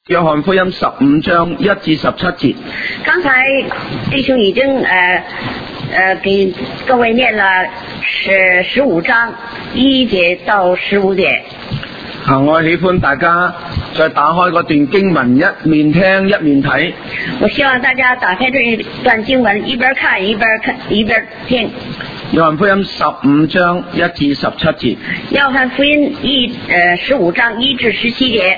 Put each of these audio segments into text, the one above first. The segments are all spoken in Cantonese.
約翰福音15章1至17節。 刚才弟兄已經給各位念了15章1節到15節。 我喜歡大家再打開嗰段經文，一面聽一面睇。 我希望大家打開這一段經文，一邊看一邊聽。 約翰福音15章1至17節。 約翰福音15章1至17節。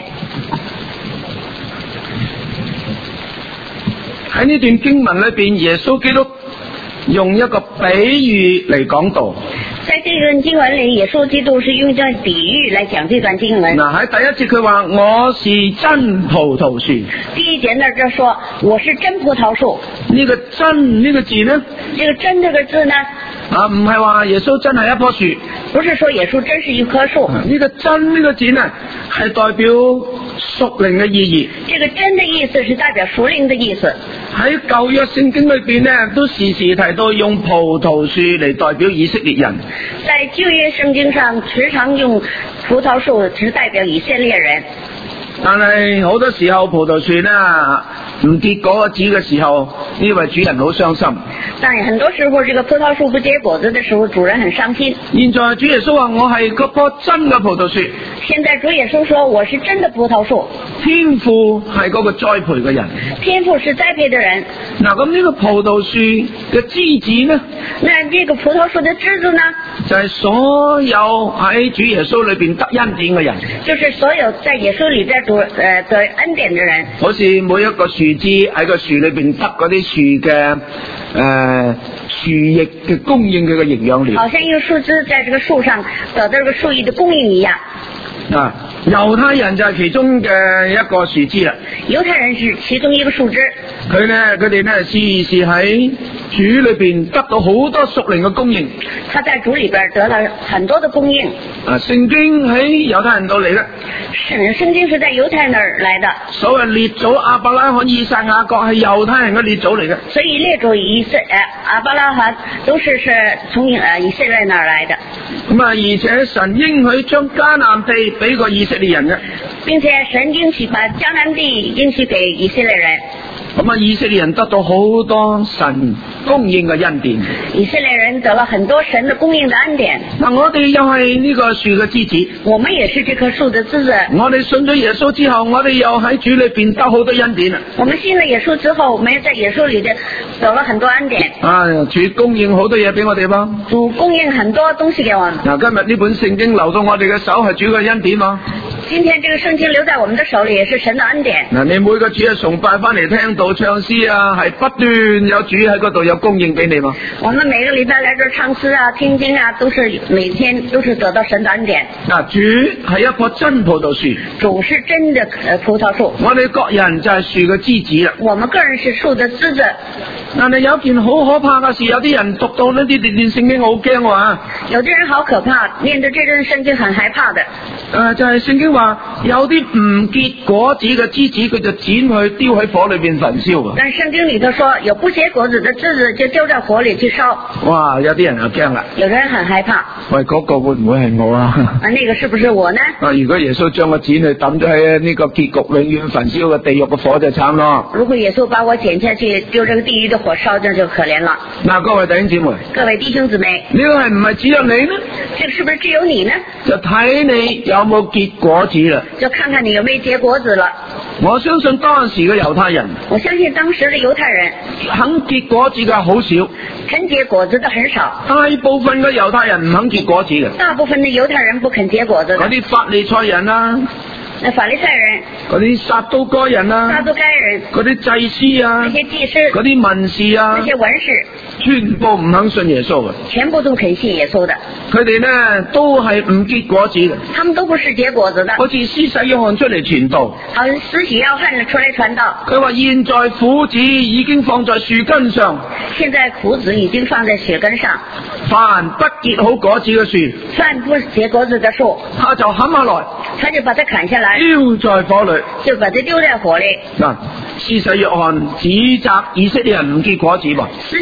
喺呢段經文裏邊，耶穌基督用一個比喻嚟講道。 在這段經文裏，耶穌基督是用一段比喻來講這段經文。 喺第一節佢話我是真葡萄樹。 第一節那就說我是真葡萄樹。 呢個真呢個字呢？ 這個真這個字呢？ 唔係話耶穌真係一棵樹。 不是說耶穌真是一棵樹。 呢個真呢個字呢，係代表屬靈嘅意義。 這個真的意思是代表屬靈的意思。 喺舊約聖經裏邊呢，都時時提到用葡萄樹嚟代表以色列人。 在舊約聖經上時常用葡萄樹只代表以色列人。 但係好多時候葡萄樹呢唔結果子嘅時候，呢位主人好傷心。 但很多時候，這個葡萄樹不結果子的時候，主人很傷心。 現在主耶穌話我係嗰棵真嘅葡萄樹。 現在主耶穌說我是真的葡萄樹。 天父係嗰個栽培嘅人。 天父是栽培的人。 咁呢個葡萄樹嘅枝子呢？ 那這個葡萄樹的枝子呢？ 就係所有喺主耶穌裏邊得恩典嘅人。 就是所有在耶穌裏邊得恩典的人。 好似每一個樹枝喺個樹裏邊得嗰啲樹嘅樹液嘅供應佢嘅營養料。 好像一個樹枝在這個樹上得到這個樹液的供應一樣。 猶太人就係其中嘅一個樹枝啦。 猶太人是其中一個樹枝。 佢哋呢時時喺主裏邊得到好多屬靈嘅供應。 他在主裏邊得了很多的供應。 聖經喺猶太人度嚟嘅。 聖經是在猶太那兒來的。 所謂列祖亞伯拉罕、以撒、雅各係猶太人嘅列祖嚟嘅。 所以列祖亞伯拉罕都是從以色列那兒來的。 而且神應許將迦南地俾個以色列人嘅。 並且神應許把迦南地應許給以色列人。 以色列人得到好多神供應嘅恩典。 以色列人得了很多神的供應的恩典。 我哋又係呢個樹嘅枝子。 我們也是這棵樹的枝子。 我哋信咗耶穌之後，我哋又喺主裏邊得好多恩典啦。 我們信了耶穌之後，我們在耶穌裏邊得了很多恩典。 主供應好多嘢俾我哋噃。 主供應很多東西給我們。 今日呢本聖經流到我哋嘅手係主嘅恩典嘛。 今天這個聖經留在我們的手裏，也是神的恩典。 你每個主日崇拜翻嚟聽到唱詩係不斷有主喺嗰度有供應俾你嘛。 我們每個禮拜來這唱詩聽經都是每天都是得到神的恩典。 主係一棵真葡萄樹。 主是真的葡萄樹。 我哋各人就係樹嘅枝子啦。 我們個人是樹的枝子。 但係有件好可怕嘅事，有啲人讀到呢啲聖經好驚喎。 有啲人好可怕，念到這段聖經很害怕的。 就係聖經話有啲唔結果子嘅枝子，佢就剪去丟喺火裏邊焚燒。 但聖經裏頭說，有不結果子的枝子就丟在火裏去燒。 哇！有啲人就驚啦。 有人很害怕。 喂，嗰個會唔會係我啊？ 那個是不是我呢？ 如果耶穌將我剪去抌咗喺呢個結局永遠焚燒嘅地獄嘅火就慘咯。 如果耶穌把我剪下去丟這個地獄的火燒，這就可憐了。 各位弟兄姊妹， 各位弟兄姊妹， 呢個係唔係只有你呢？ 這個是不是只有你呢？ 就睇你有冇結果子啦。 就看看你有沒有結果子了。 我相信當時嘅猶太人， 我相信當時的猶太人肯結果子嘅好少， 肯結果子的很少。 大部分嘅猶太人唔肯結果子嘅。 大部分的猶太人不肯結果子的。 嗰啲法利賽人啦， 那法利賽人， 嗰啲撒都該人啦， 撒都該人， 嗰啲祭司啊， 那些祭司， 嗰啲文士啊， 那些文士， 全部唔肯信耶穌嘅。 全部都肯信耶穌的。 佢哋呢都係唔結果子嘅。 他們都不是結果子的。 好似施洗約翰出嚟傳道， 好像施洗約翰出來傳道。 佢話現在苦子已經放在樹根上。 現在苦子已經放在樹根上。 凡不結好果子嘅樹， 凡不結果子的樹， 他就砍下來， 他就把它砍下來， 丟在火裏， 就把它丟在火裏。 施洗約翰指責以色列人唔結果子噃。 施洗約翰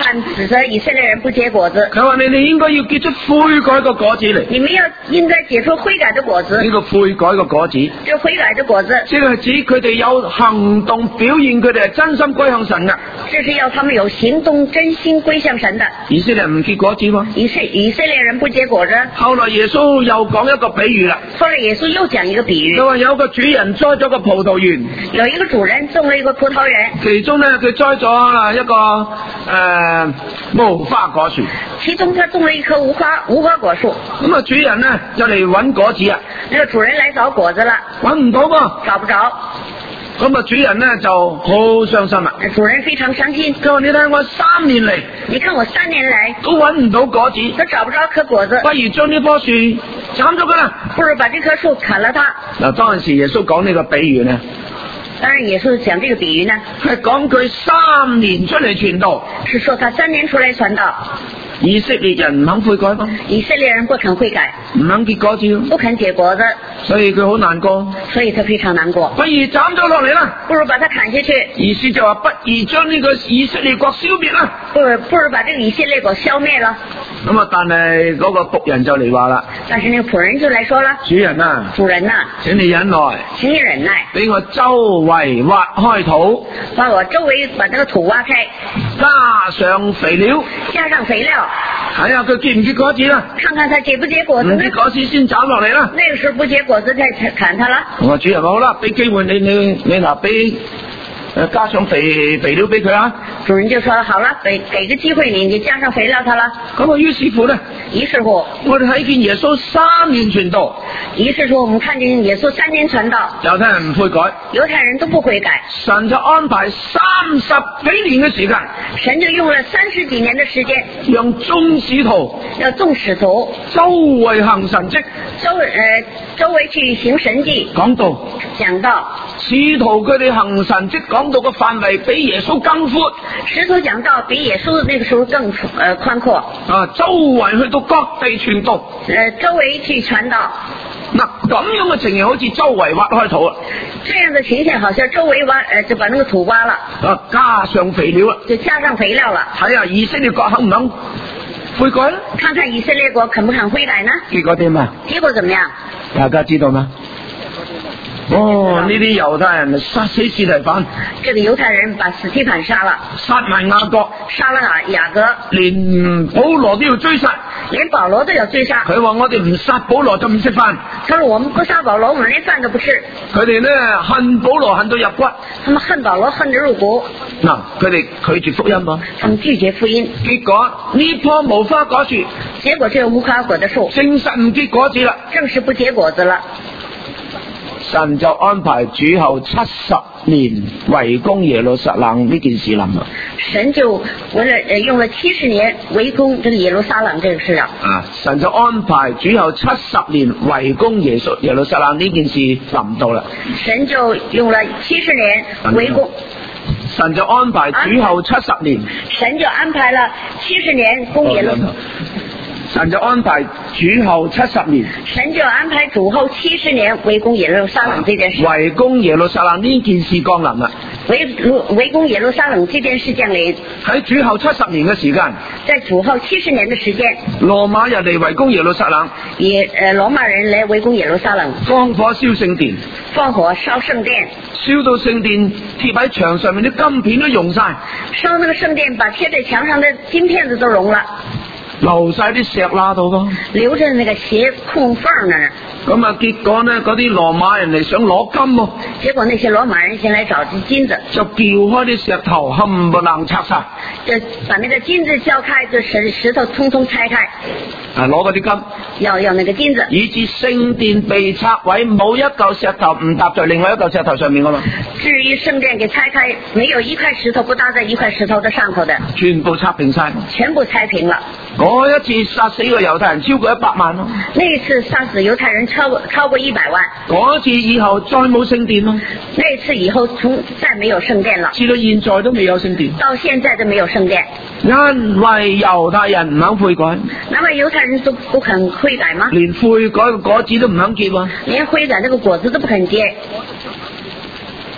看指责以色列人不結果子。 佢話你哋應該要結出悔改嘅果子嚟。 你們應該結出悔改的果子。 呢個悔改嘅果子， 這悔改的果子， 即係指佢哋有行動表現佢哋係真心歸向神嘅。 這是要他們有行動真心歸向神的。 以色列唔結果子喎。 以色列人不結果子。 後來耶穌又講一個比喻啦。 後來耶穌又講一個比喻。 佢話有個主人栽咗個葡萄園， 有一個主人種了一個葡萄園， 其中呢佢栽咗一個無花果樹， 其中他種了一棵無花果樹。 咁啊主人呢就嚟揾果子啊， 那個主人來找果子了， 揾唔到噃， 找不着。 咁啊主人呢就好傷心啦。 主人非常傷心， 佢話你睇我3年嚟， 你看我3年來都揾唔到果子， 都找不着顆果子， 不如將呢棵樹斬咗佢啦。 不如把這棵樹砍了它。 嗱，當陣時耶穌講呢個比喻呢， 當然耶穌講這個比喻呢， 係講佢3年出嚟傳道， 是說他3年出來傳道。 以色列人唔肯悔改嘛， 以色列人不肯悔改， 唔肯結果子， 不肯結果子， 所以佢好難過， 所以他非常難過。 不如斬咗落嚟啦， 不如把它砍下去。 意思就話不如將呢個以色列國消滅啦。 不如把這個以色列國消滅了。 咁啊，但係嗰個僕人就嚟話啦， 但是那個僕人就來說了， 主人啊， 主人啊， 請你忍耐， 請你忍耐， 俾我周圍挖開土， 把我周圍把這個土挖開， 加上肥料， 加上肥料， 睇下佢結唔結果子啦。 看看它結不結果子呢？ 唔結果子先斬落嚟啦。 那個時候不結果子再砍它了。 我話主人話好啦，俾機會你嗱俾加上肥料俾佢啊。 主人就說了，好了，給個機會你加上肥料它了。 咁啊，於是乎呢， 於是乎我哋睇見耶穌3年傳道， 於是乎我們看見耶穌3年傳道， 猶太人唔悔改， 猶太人都不悔改， 神就安排30幾年嘅時間， 神就用了30幾年的時間， 讓眾使徒要眾使徒周圍行神蹟， 周圍去行神蹟， 講道使徒佢哋行神蹟講道嘅範圍比耶穌更闊， 使徒講道比耶穌那個時候更寬闊啊，周圍去到各地傳道， 周圍去傳道。 嗱，咁樣嘅情形好似周圍挖開土啊， 這樣的情形好像周圍挖就把那個土挖了， 啊，加上肥料啦， 就加上肥料了。 睇下以色列國肯唔肯悔改呢？ 看看以色列國肯不肯悔改呢？ 結果點啊？ 結果怎麼樣？ 大家知道嗎？哦，呢啲猶太人殺死司提反， 這個猶太人把司提反殺了， 殺埋雅各， 殺了雅各， 連保羅都要追殺， 連保羅都要追殺。 佢話我哋唔殺保羅就唔食飯。 他說我們不殺保羅，我們連飯都不吃。 佢哋呢恨保羅恨到入骨， 他們恨保羅恨得入骨。 嗱，佢哋拒絕福音喎， 他們拒絕福音， 結果呢棵無花果樹， 結果這個無花果的樹證實唔結果子啦， 正是不結果子了。 神就安排主後70年圍攻耶路撒冷呢件事啦。 神就用了70年圍攻這個耶路撒冷這個事啊。 神就安排主後70年圍攻耶路撒冷呢件事臨到啦。 神就用了70年圍攻。 神就安排主後70年。 神就安排了70年攻耶路。 神就安排主後70年， 神就安排主後70年圍攻耶路撒冷這件事。 圍攻耶路撒冷呢件事降臨啦。 圍攻耶路撒冷這件事降臨。 喺主後70年嘅時間， 在主後70年的時間， 羅馬人嚟圍攻耶路撒冷， 羅馬人嚟圍攻耶路撒冷， 放火燒聖殿， 放火燒聖殿， 燒到聖殿貼喺牆上面啲金片都溶晒， 燒那個聖殿把貼在牆上的金片子都溶了。 留晒啲石罅度噃， 留着那個鞋空縫那兒。 咁啊，結果呢，嗰啲羅馬人嚟想攞金喎， 結果那些羅馬人先來找金子， 就撬開啲石頭冚唪唥拆晒， 就把那個金子撬開，就石頭通通拆開， 攞嗰啲金， 要那個金子， 以致聖殿被拆毀，冇一嚿石頭唔搭在另外一嚿石頭上面噶嘛。 至於聖殿給拆開，沒有一塊石頭不搭在一塊石頭的上頭的， 全部拆平晒， 全部拆平了。 嗰一次殺死個猶太人超過100萬咯。 那一次殺死猶太人超過100萬。 嗰次以後再冇聖殿咯。 那一次以後再沒有聖殿了。 至到現在都未有聖殿。 到現在都沒有聖殿。 因為猶太人唔肯悔改。 難為猶太人都不肯悔改嗎？ 連悔改嘅果子都唔肯結喎。 連悔改那個果子都不肯結。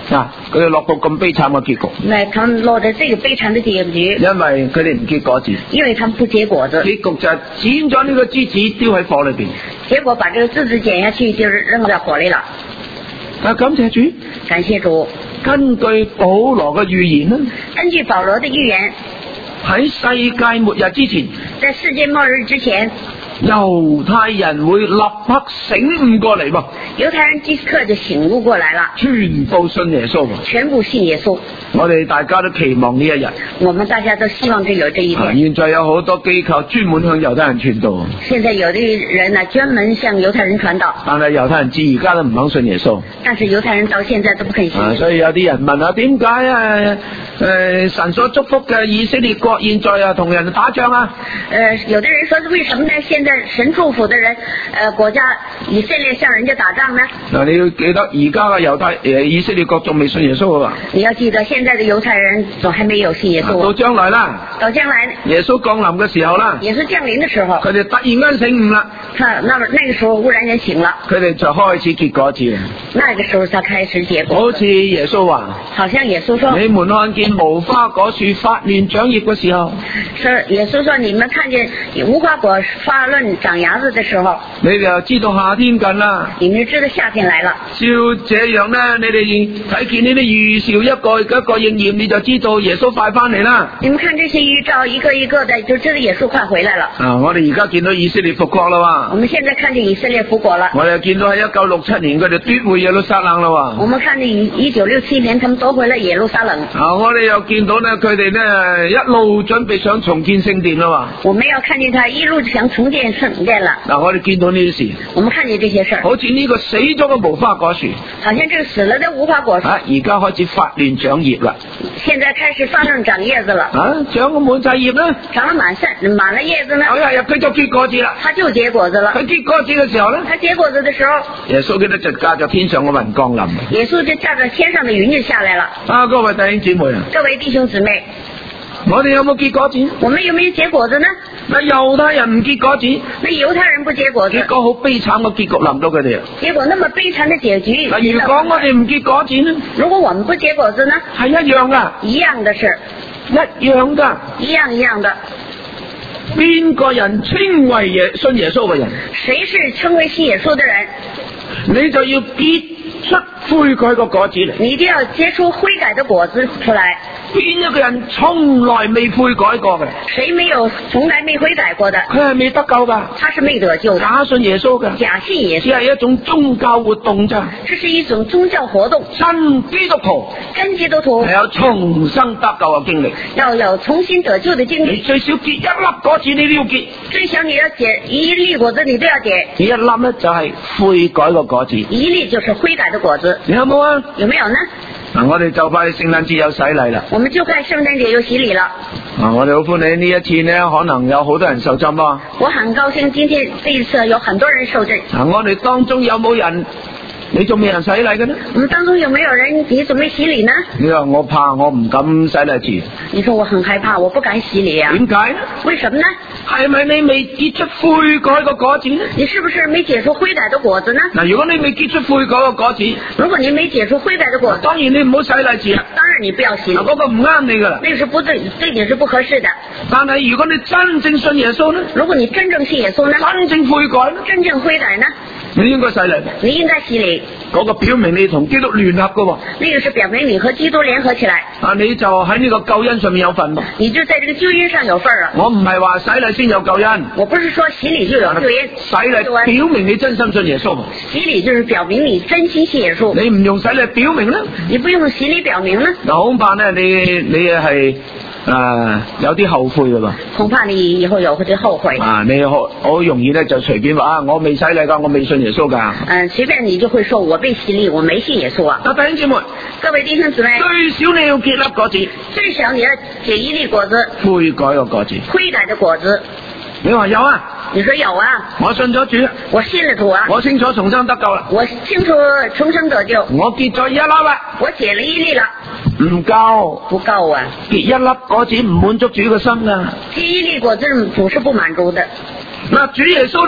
佢哋落到咁悲慘嘅結局， 那他們落在這個悲慘的結局， 因為佢哋唔結果子， 因為他們不結果子， 結局就係剪咗呢個枝子丟喺火裏邊。 結果把這個枝子剪下去，就是扔到火裏了。 感謝主， 感謝主。 根據保羅嘅預言呢， 根據保羅的預言， 喺世界末日之前， 在世界末日之前， 猶太人會立刻醒悟過嚟噃， 猶太人即刻就醒悟過來了， 全部信耶穌， 全部信耶穌。 我哋大家都期望呢一日， 我們大家都希望有這一天。 現在有好多機構專門向猶太人傳道， 現在有的人呢專門向猶太人傳道， 但係猶太人至而家都唔肯信耶穌。 但是猶太人到現在都不肯信。 所以有啲人問啊，點解神所祝福嘅以色列國現在同人打仗啊？ 有的人說是為什麼呢？現在神祝福的人，國家以色列向人家打仗呢？ 嗱，你要記得而家嘅以色列國仲未信耶穌啊！ 你要記得現在的猶太人仲還沒有信耶穌。 到將來啦， 到將來耶穌降臨嘅時候啦， 耶穌降臨的時候， 佢哋突然間醒悟啦， 那個時候忽然間醒了， 佢哋就開始結果子。 那個時候才開始結果。 好似耶穌話， 好像耶穌說， 你們看見無花果樹發亂長葉嘅時候， 是耶穌說你們看見無花果發亂長芽子的時候， 你哋就知道夏天近啦。 你們知道夏天來了。 照這樣呢，你哋睇見呢啲預兆一個應驗，你就知道耶穌快翻嚟啦。 你們看這些預兆一個一個的，就知道耶穌快回來了。 我哋而家見到以色列復國啦。 我們現在看見以色列復國了。 我哋見到喺1967年佢哋奪回耶路撒冷啦。 我們看見1967年他們奪回了耶路撒冷。 我哋又見到呢，佢哋呢一路準備想重建聖殿啦。 我們要看見他一路就想重建聖殿了。 我哋見到呢啲事， 我們看見這些事， 好似呢個死咗嘅無花果樹， 好像這個死了的無花果樹， 而家開始發亂長葉啦。 現在開始發亂長葉子了。 長咗滿晒葉啦， 長了滿了葉子呢。 佢就結果子啦。 他就結果子了。 佢結果子嘅時候呢， 他結果子的時候， 耶穌基督就駕着天上嘅雲降臨。 耶穌就駕着天上的雲就下來了。 各位弟兄姊妹， 各位弟兄姊妹， 我哋有冇結果子？ 我們有沒有結果子呢？ 那猶太人唔結果子， 那猶太人不結果子， 結果好悲慘嘅結局臨到佢哋。 結果那麼悲慘的結局。 如果我哋唔結果子呢？ 如果我們不結果子呢？ 係一樣噶， 一樣的事， 一樣噶， 一樣的。 邊個人稱為信耶穌嘅人？ 誰是稱為信耶穌的人？ 你就要結出悔改個果子嚟。 你一定要結出悔改的果子出來。 邊一個人從來未悔改過嘅？ 誰沒有從來沒悔改過的？ 佢係未得救噶， 他是未得救的。 假信耶穌噶， 假信耶穌， 只係一種宗教活動咋。 這是一種宗教活動。 真基督徒， 真基督徒係有重生得救嘅經歷， 要有重新得救的經歷。 你最少結一粒果子，你都要結。 最少你要結一粒果子，你都要結。 呢一粒呢就係悔改個果子， 一粒就是悔改的果子。 你有冇啊？ 有沒有呢？ 我哋就快聖誕節有洗禮啦。 我們就快聖誕節有洗禮了。 我哋好歡喜呢一次呢，可能有好多人受浸啊。 我很高興今天這一次有很多人受浸。 我哋當中有冇人？你仲未人洗禮嘅呢？ 我們當中有沒有人你準備洗禮呢？ 你話我怕，我唔敢洗禮住。 你說我很害怕，我不敢洗禮啊。 點解呢？ 為什麼呢？ 係咪你未結出悔改個果子呢？ 你是不是沒結出悔改的果子呢？ 如果你未結出悔改個果子， 如果你沒結出悔改的果子， 當然你唔好洗禮住啦。 當然你不要洗禮。 嗰個唔啱你噶啦。 那個是不對，對你是不合適的。 但係如果你真正信耶穌呢？ 如果你真正信耶穌呢？ 真正悔改呢？ 真正悔改呢？ 你應該洗禮。 你應該洗禮。 嗰個表明你同基督聯合噶喎。 那個是表明你和基督聯合起來。 你就喺呢個救恩上面有份。 你就在這個救恩上有份啊。 我唔係話洗禮先有救恩。 我不是說洗禮就有救恩。 洗禮表明你真心信耶穌。 洗禮就是表明你真心信耶穌。 你唔用洗禮表明呢？ 你不用洗禮表明呢？ 恐怕呢你係有啲後悔噶噃。 恐怕你以後有啲後悔。 你好容易呢就隨便話我未洗禮噶，我未信耶穌噶。 隨便你就會說我被洗禮，我沒信耶穌啊。 弟兄姊妹， 各位弟兄姊妹， 最少你要結粒果子。 最少你要結一粒果子。 悔改嘅果子。 悔改的果子。 你話有啊？ 你說有啊？我信咗主， 我信了主啊。 我清楚重生得救啦。 我清楚重生得救。 我結咗一粒啦。 我結了一粒啦。 唔夠， 不夠啊！ 結一粒果子唔滿足主嘅心啊！ 結一粒果子主是不滿足的。 主耶穌呢，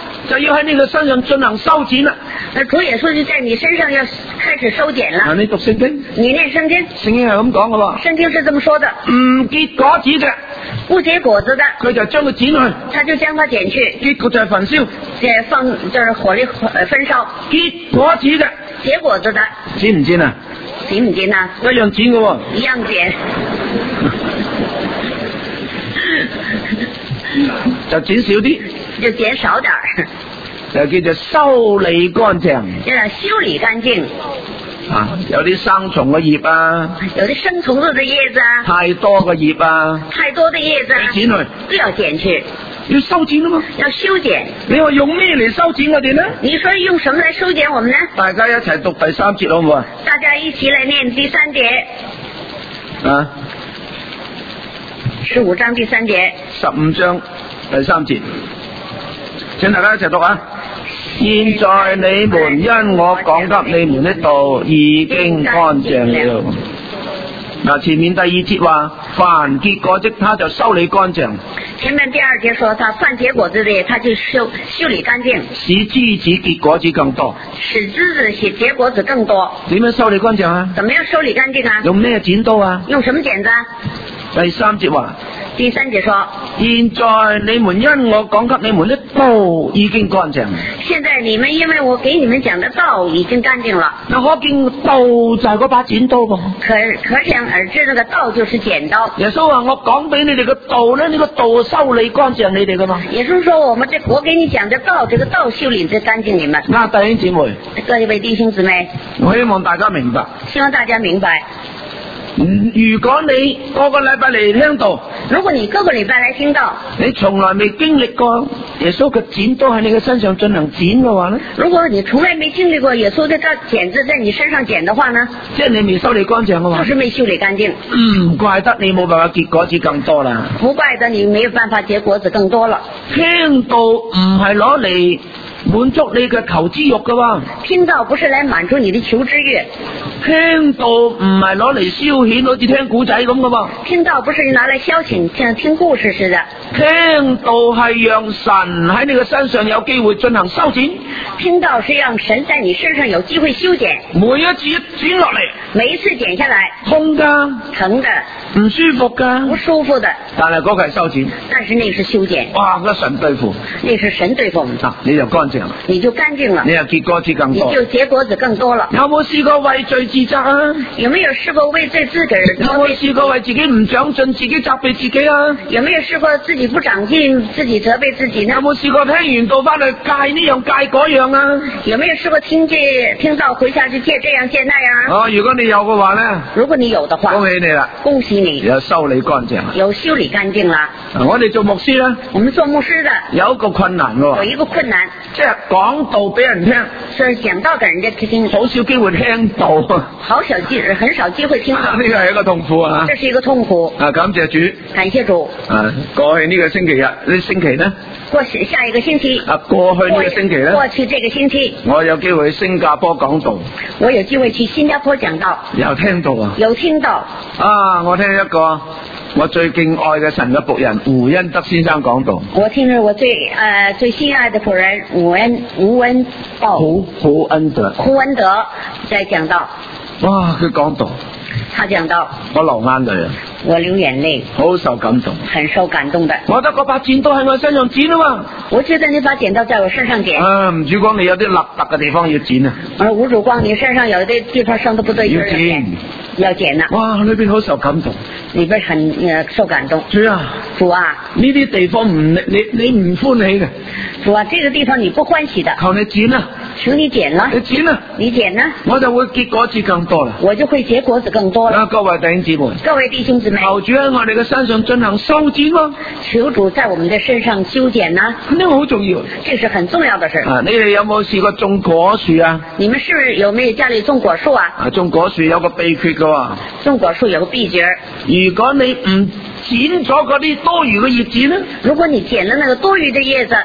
就要喺你嘅身上進行修剪啦。 主耶穌就在你身上要開始收剪了。 你讀聖經， 你念聖經， 聖經係咁講嘅喎。 聖經是這麼說的， 唔結果子嘅， 不結果子的， 佢就將佢剪去， 他就將它剪去， 結果就係焚燒， 就是火力焚燒。 結果子嘅， 結果子的， 剪唔剪啊？ 剪唔剪啊？ 一樣剪嘅喎， 一樣剪。 就剪少啲， 就剪少點兒， 就叫做修理乾淨。 叫做修理乾淨。 有啲生蟲嘅葉啊， 有啲生蟲子嘅葉子啊， 太多嘅葉啊， 太多嘅葉子啊， 剪去， 都要剪去， 要修剪啊嘛。 要修剪。 你話用咩嚟修剪我哋呢？ 你說用什麼來修剪我們呢？ 大家一齊讀第3節好唔好啊？ 大家一起來念第3節。15章第3節。 15章第3節，請大家一齊讀啊！現在你們因我講給你們的道已經乾淨了。前面第2節話，凡結果子他就修理乾淨。 前面第2節說，他凡結果子的，他就修理乾淨， 使枝子結果子更多。 使枝子結果子更多。 點樣修理乾淨啊？ 怎麼樣修理乾淨啊？ 用咩剪刀啊？ 用什麼剪子啊？ 第3節話， 第3節說， 現在你們因我講給你們的道已經乾淨。 現在你們因為我給你們講的道已經乾淨了。 可見道就係嗰把剪刀噃。 可想而知，那個道就是剪刀。 耶穌話：我講俾你哋嘅道咧，呢個道修理乾淨你哋噶嘛。 也就是說，我給你講的道，這個道修理這乾淨你們。 弟兄姊妹， 各位弟兄姊妹， 我希望大家明白。 希望大家明白。 如果你個個禮拜嚟聽道， 如果你個個禮拜來聽道， 你從來未經歷過耶穌嘅剪刀喺你嘅身上進行剪嘅話呢？ 如果你從來沒經歷過耶穌的剪子在你身上剪的話呢？ 即係你未修理乾淨嘅話， 就是未修理乾淨。 唔怪得你冇辦法結果子更多啦。 不怪得你沒有辦法結果子更多了。 聽道唔係攞嚟滿足你嘅求知欲嘅喎。 聽道不是來滿足你的求知欲。 聽道唔係攞嚟消遣，好似聽古仔咁嘅喎。 聽道不是拿來消遣，像聽故事似的。 聽道係讓神喺你嘅身上有機會進行修剪。 聽道是讓神在你身上有機會修剪。 每一次一剪落嚟， 每一次剪下來， 痛㗎， 疼的， 唔舒服㗎， 不舒服的。 但係嗰個係修剪。 但是那是修剪。 哇！嗰神對付， 那是神對付我們。 你就乾淨啦， 你就乾淨了， 你又結果子更多， 你就結果子更多了。 有冇試過為罪自責啊？ 有沒有試過為罪自責？ 有冇試過為自己唔長進，自己責備自己啊？ 有沒有試過自己不長進，自己責備自己呢？ 有冇試過聽完道翻去戒呢樣戒嗰樣啊？ 有沒有試過聽到回下去戒這樣戒那樣？ 如果你有嘅話呢？ 如果你有的話， 恭喜你啦！ 恭喜你， 有修理乾淨， 有修理乾淨啦。 我哋做牧師呢， 我們做牧師的有一個困難喎， 有一個困難， 即係講道俾人聽， 是講道給人家聽， 好少機會聽道， 很少機會聽到， 呢個係一個痛苦啊！ 這是一個痛苦。 感謝主， 感謝主。 過去呢個星期日，呢星期呢？ 下一個星期。 過去呢個星期呢？ 過去這個星期。 我有機會去新加坡講道。 我有機會去新加坡講道。 有聽到啊？ 有聽到。 我聽一個我最敬愛嘅神嘅僕人胡恩德先生講道。 我聽着我最心愛的僕人胡恩德在講道。 哇！佢講道。 他講道。 我流眼淚啊！ 我流眼淚， 好受感動， 很受感動的。 我覺得嗰把剪刀喺我身上剪啊嘛。 我覺得那把剪刀在我身上剪。 吳主光，你有啲凹凸嘅地方要剪啊。 吳主光，你身上有啲地方生得不對勁，要剪啊。 哇，裏邊好受感動， 裏邊很受感動。主啊， 呢啲地方你唔歡喜嘅。 主啊，這個地方你不歡喜的。 求你剪啊！ 求你剪啦！ 你剪啊！ 你剪啦！ 我就會結果子更多啦。 我就會結果子更多啦。 各位弟兄姊妹， 各位弟兄姊妹， 求主喺我哋嘅身上進行修剪咯。 求主在我們的身上修剪啦。 呢個好重要， 這是很重要的事。 你哋有冇試過種果樹啊？ 你們是有沒有家裏種果樹啊？ 種果樹有個秘訣噶。 種果樹有個秘訣。 如果你唔剪咗嗰啲多餘嘅葉子呢？ 如果你剪了那個多餘的葉子，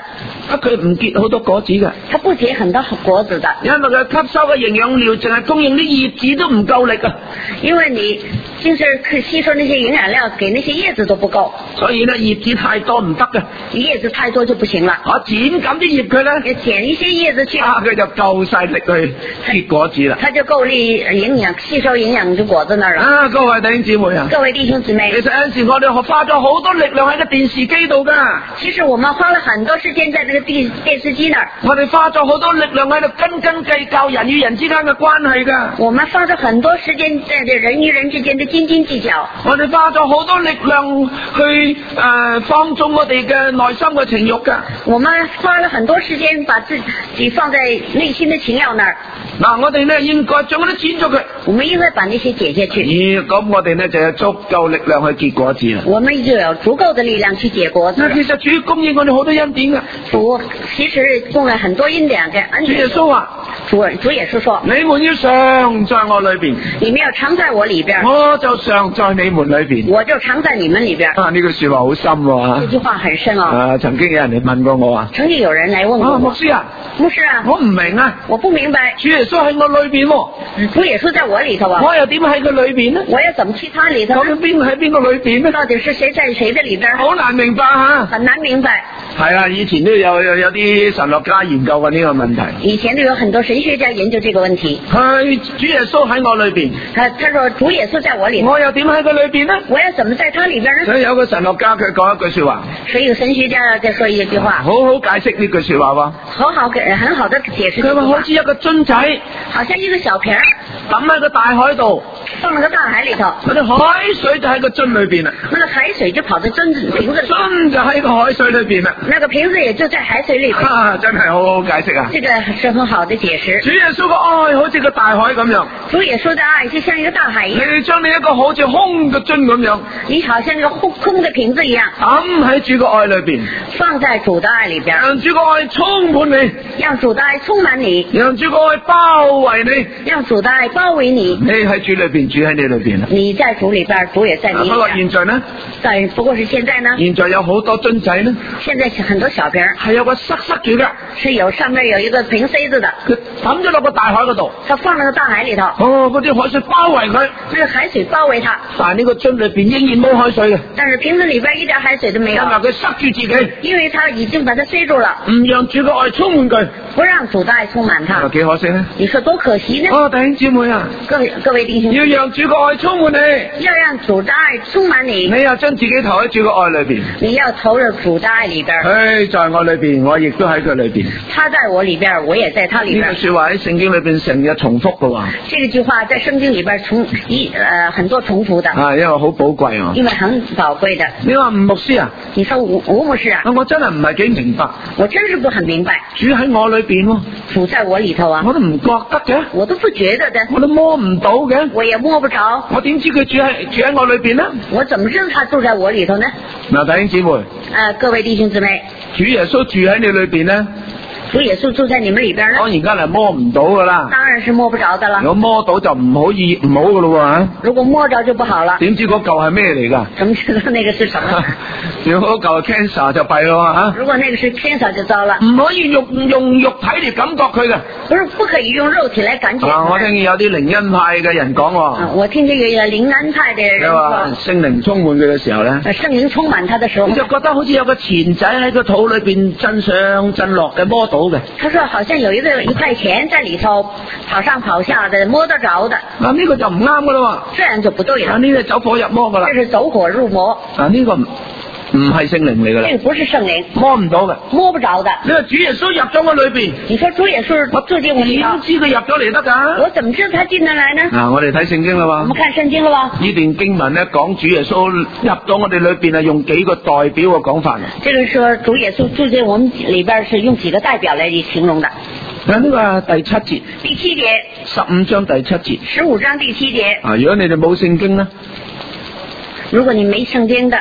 佢唔結好多果子嘅， 它不結很多果子的， 因為佢吸收嘅營養料淨係供應啲葉子都唔夠力啊。 因為你就是吸收那些營養料，給那些葉子都不夠， 所以咧葉子太多唔得嘅， 葉子太多就不行了。 我剪緊啲葉佢咧， 要剪一些葉子去， 佢就夠晒力去結果子啦。 它就夠力營養吸收營養就果子那兒了。 各位弟兄姊妹啊， 各位弟兄姊妹， 其實有陣時我哋花咗好多力量喺個電視機度噶。 其實我們花了很多時間在這個電視機那兒， 我哋花咗好多力量喺度斤斤計較人與人之間嘅關係噶。 我們花咗很多時間在這人與人之間的斤斤計較。 我哋花咗好多力量去放縱我哋嘅內心嘅情慾噶。 我們花了很多時間把自己放在內心的情要那兒。 嗱，我哋咧應該將嗰啲剪咗佢。 我們應該把那些剪下去。 咁我哋咧就有足夠力量去結果子啦。 我們就有足夠的力量去結果子。 嗱，其實主供應我哋好多恩典噶。 主其實供了很多恩典嘅恩典。 主耶穌話： 主耶穌說： 你們要常在我裏邊。 你們要常在我裏邊。 我就常在你們裏邊。 我就常在你們裏邊。 呢句說話好深喎。 這句話很深哦。 曾經有人嚟問過我啊。 曾經有人嚟問過我。 牧師啊，我唔明啊。 我不明白。 主耶穌喺我裏邊喎。 主耶穌在我裏頭啊。 我又點喺佢裏邊呢？ 我要怎麼去他裏頭？ 究竟邊個喺邊個裏邊呢？ 到底是誰在誰的裏邊？ 好難明白吓。 很難明白。 係啊，以前都有啲神學家研究過呢個問題。 以前都有很多神學家研究這個問題。 主耶穌喺我裏邊。 他說主耶穌在我裏頭。 我又點喺佢裏邊呢？ 我要怎麼在他裏邊呢？ 所以有個神學家佢講一句說話。 所以有神學家在說一句話。 好好解釋呢句說話喎。 很好的解釋。 佢話好似一個樽仔， 好像一個小瓶抌喺個大海度， 放喺個大海裏頭。 嗰啲海水就喺個樽裏邊啦。 那個海水就跑到瓶子裏。 樽就喺個海水裏邊啦。 那個瓶子也就在海水裏邊。 真係好好解釋啊！ 這個是很好的解釋。 主耶穌個愛好似個大海咁樣。 主耶穌的愛就像一個大海一樣。 你將你一個好似空嘅樽咁樣。 你好像一個空的瓶子一樣。 抌喺主個愛裏邊。 放在主的愛裏邊。 讓主個愛充滿你。 讓主的愛充滿你。 讓主個愛包圍你。 讓主的愛包圍你。 你喺主裏邊，主喺你裏邊。 你在主裏邊，主也在你裏邊。 不過現在呢？ 不過是現在呢？ 現在有好多樽仔呢。 現在很多小瓶係有個塞住噶。 是有上面有一個瓶塞子的。 佢抌咗落個大海嗰度。 他放到個大海裏頭。 嗰啲海水包圍佢。 那個海水包圍他。 但係呢個樽裏邊仍然冇海水嘅。 但是瓶子裏邊一點海水都沒有。 因為佢塞住自己。 因為他已經把它塞住了。 唔讓主嘅愛充滿佢。 不讓主的愛充滿他。 幾可惜呢？ 你說多可惜呢？ 弟兄姊妹啊， 各位弟兄， 要讓主嘅愛充滿你。 要讓主的愛充滿你。 你要將自己投喺主嘅愛裏邊。 你要投入主的愛裏邊。 在我裏邊，我亦都喺佢裏邊。 他在我裏邊，我也在他裏邊。 呢句說話喺聖經裏邊成日重複嘅話。 這個句話在聖經裏邊很多重複的。 因為好寶貴啊。 因為很寶貴的。 你話吳牧師啊？ 你說吳牧師啊？ 我真係唔係幾明白。 我真是不很明白。 主喺我裏邊喎。 主在我裏頭啊。 我都唔覺得嘅。 我都不覺得的。 我都摸唔到嘅。 我也摸不着。 我點知佢住喺我裏邊呢？ 我怎麼知道他住在我裏頭呢？ 嗱，弟兄姊妹。 各位弟兄姊妹。 主耶穌住喺你裏邊呢？ 主耶穌住在你們裏邊呢？ 當然而家係摸唔到噶啦。 當然是摸不着的啦。 如果摸到就唔好噶咯喎。 如果摸着就不好了。 點知嗰嚿係咩嚟噶？ 怎麼知道那個是什麼？ 如果嗰嚿係 cancer 就弊咯吓。 如果那個是 cancer 就糟了。 唔可以用肉體嚟感覺佢嘅。 不可以用肉體來感覺。 我聽見有啲靈恩派嘅人講。 我聽見有靈恩派嘅人話聖靈充滿佢嘅時候咧。 聖靈充滿他的時候。 就覺得好似有個錢仔喺個肚裏邊震上震落嘅摸到嘅。 他說好像有一塊錢在裏頭跑上跑下的摸得着的。 呢個就唔啱噶啦。 這樣就不對了。 呢個走火入魔噶啦。 這是走火入魔。 呢個唔係聖靈嚟噶啦。 這個不是聖靈。 摸唔到嘅。 摸不着的。 你話主耶穌入咗我裏邊。 你說主耶穌住進我裏頭。 點知佢入咗嚟得噶？ 我怎麼知道他進得來呢？ 我哋睇聖經啦嘛。 我們看聖經了吧？ 呢段經文咧講主耶穌入咗我哋裏邊係用幾個代表嘅講法。 這個說主耶穌住進我們裏邊是用幾個代表來形容的。 呢個第七節。 第七節。 15章第七節。 15章第7節。 如果你哋冇聖經呢？ 如果你沒聖經的。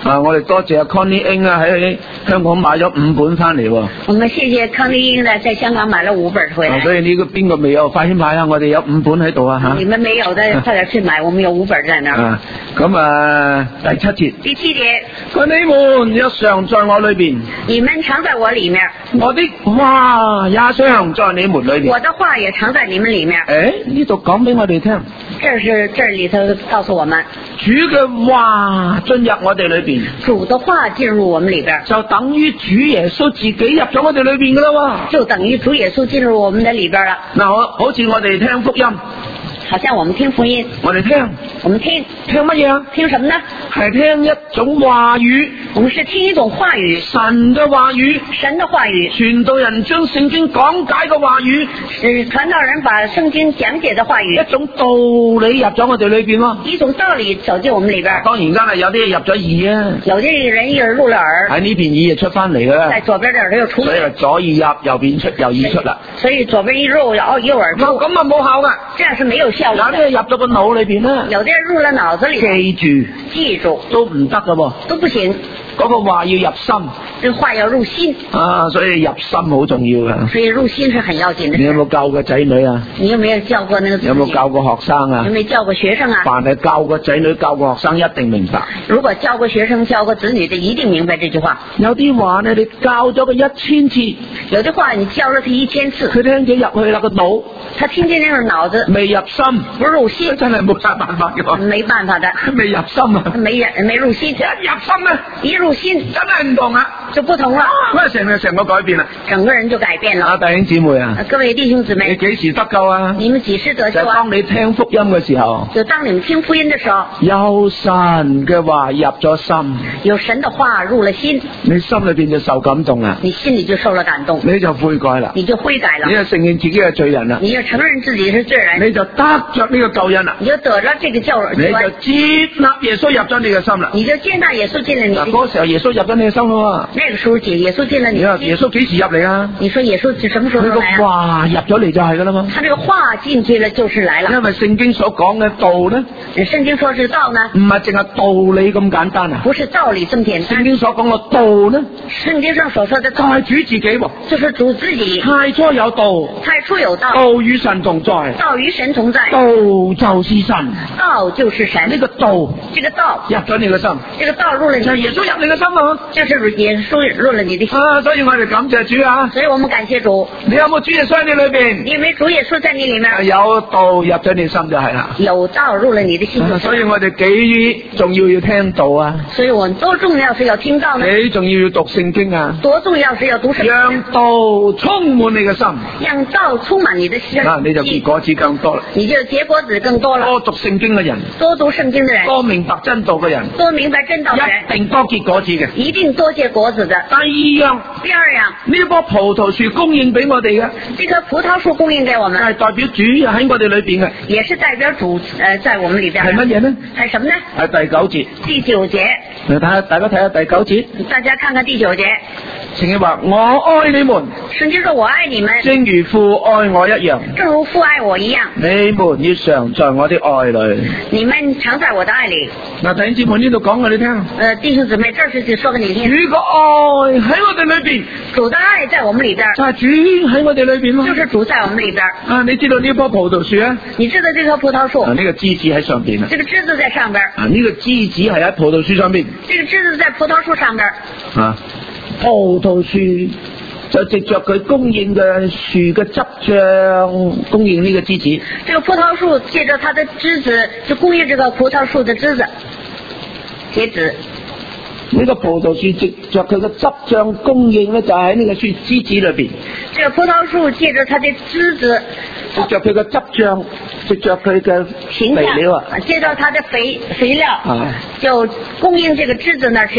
啊，我哋多謝阿 Connie Ing 啊，喺香港買咗5本翻嚟喎。 我們謝謝康麗英呢，在香港買了5本回來。 所以呢個邊個未有快啲買啊！我哋有5本喺度啊吓。 你們沒有的，快點去買，我們有5本在那兒。 啊，咁啊，第7節。 第7節。 佢你們若常在我裏邊， 你們常在我裏面， 我的話也常在你們裏邊。 我的話也常在你們裏面。 呢度講俾我哋聽。 這裏頭告訴我們， 主嘅話進入我哋裏邊， 主的話進入我們裏邊， 就等於主耶穌自己入咗我哋裏邊噶啦喎， 就等於主耶穌進入我們的裏邊了。 嗱，好似我哋聽福音， 好像我們聽福音， 我哋聽乜嘢啊？ 聽什麼呢？係聽一種話語， 我們是聽一種話語， 神嘅話語， 神的話語， 傳道人將聖經講解嘅話語， 傳道人把聖經講解的話語， 一種道理入咗我哋裏邊咯， 一種道理走進我們裏邊。 當然真係有啲入咗耳啊， 有啲人耳入了耳， 喺呢邊耳就出翻嚟啦， 在左邊的耳朵又出， 所以左耳入右邊出，右耳出啦， 所以左邊一入右耳出， 咁啊冇效噶， 這樣是沒有效果的。 有啲入咗個腦裏邊啦， 有啲入了腦子裏，記住都唔得噶噃， 都不行。 嗰個話要入心， 這個話要入心啊，所以入心好重要噶。 所以入心是很要緊的。 你有冇教過仔女啊？ 你有沒有教過那個？ 有冇教過學生啊？ 有沒有教過學生啊？ 凡係教過仔女、教過學生，一定明白。 如果教過學生、教過子女的，一定明白這句話。 有啲話呢，你教咗佢1000次， 有啲話你教咗佢1000次， 佢聽咗入去啦個腦， 他聽見那個腦子未入心， 不入心， 真係冇晒辦法嘅。 沒辦法的， 未入心啊， 沒入心， 一入心呢， 一入心真係唔同啊， 就不同了， 咁啊成個改變啦， 整個人就改變了。 啊，弟兄姊妹啊， 各位弟兄姊妹， 你幾時得救啊？ 你們幾時得救啊？ 就當你聽福音嘅時候， 就當你們聽福音的時候， 有神嘅話入咗心， 有神的話入了心， 你心裏邊就受感動啦， 你心裏就受了感動， 你就悔改啦， 你就悔改了， 你就承認自己係罪人啦， 你就承認自己是罪人， 你就得着呢個救恩啦， 你就得咗這個救恩， 你就接納耶穌入咗你嘅心啦， 你就接納耶穌進了你的心。 嗰個時候耶穌入咗你嘅心咯， 那個時候耶穌進了你的心。 耶穌幾時入嚟啊？ 你說耶穌什麼時候來啊？ 佢個話入咗嚟就係噶啦嘛。 他這個話進去了就是來了。 因為聖經所講嘅道呢， 聖經說是道呢， 唔係淨係道理咁簡單啊。 不是道理這麼簡單。 聖經所講嘅道呢， 聖經上所說的就係主自己喎， 就是主自己。 太初有道， 太初有道， 道與神同在， 道與神同在， 道就是神， 道就是神。 呢個道， 這個道入咗你嘅心， 這個道入了你， 就係耶穌入你嘅心啊， 就是耶穌入了你的心啊！所以我哋感謝主啊！ 所以我們感謝主。 你有冇主耶穌喺你裏邊？ 你有沒有主耶穌在你裏面？ 有道入咗你心就係啦。 有道入了你的心， 所以我哋幾重要聽道啊！ 所以我們多重要是要聽道呢？ 幾重要讀聖經啊！ 多重要是要讀聖經， 讓道充滿你嘅心， 讓道充滿你的心， 你就結果子更多啦。 你就結果子更多了。 多讀聖經嘅人， 多讀聖經的人， 多明白真道嘅人， 多明白真道的人， 一定多結果子嘅， 一定多結果子的。 第二樣，呢棵葡萄樹供應俾我哋嘅， 這棵葡萄樹供應給我們， 係代表主喺我哋裏邊嘅， 也是代表主在我們裏邊。 係乜嘢呢？ 係什麼呢？ 係第9節。 第9節。 大家睇下第9節。 大家看看第9節。 聖經話：我愛你們。 聖經說我愛你們， 正如父愛我一樣。 正如父愛我一樣。 你們要常在我的愛裏。 你們常在我的愛裏。 嗱，弟兄姊妹呢度講給你聽。 弟兄姊妹，這是就說給你聽。 主個愛喺我哋裏邊。 主的愛在我們裏邊。 就係主喺我哋裏邊咯。 就是主在我們裏邊。 啊，你知道呢棵葡萄樹啊？ 你知道這棵葡萄樹？ 呢個枝子喺上邊啊。 這個枝子在上邊。 啊，呢個枝子係喺葡萄樹上邊。 這個枝子在葡萄樹上邊。 啊，葡萄樹就藉着佢供應嘅樹嘅汁漿，供應呢個枝子。 這個葡萄樹借着它的枝子，就供應這個葡萄樹的枝子結子。 呢個葡萄樹藉着佢嘅汁漿供應咧，就喺呢個樹枝子裏邊。 這個葡萄樹借着它的枝子， 藉着佢嘅汁漿，藉着佢嘅肥料啊， 借着它的肥料，就供應這個枝子那去。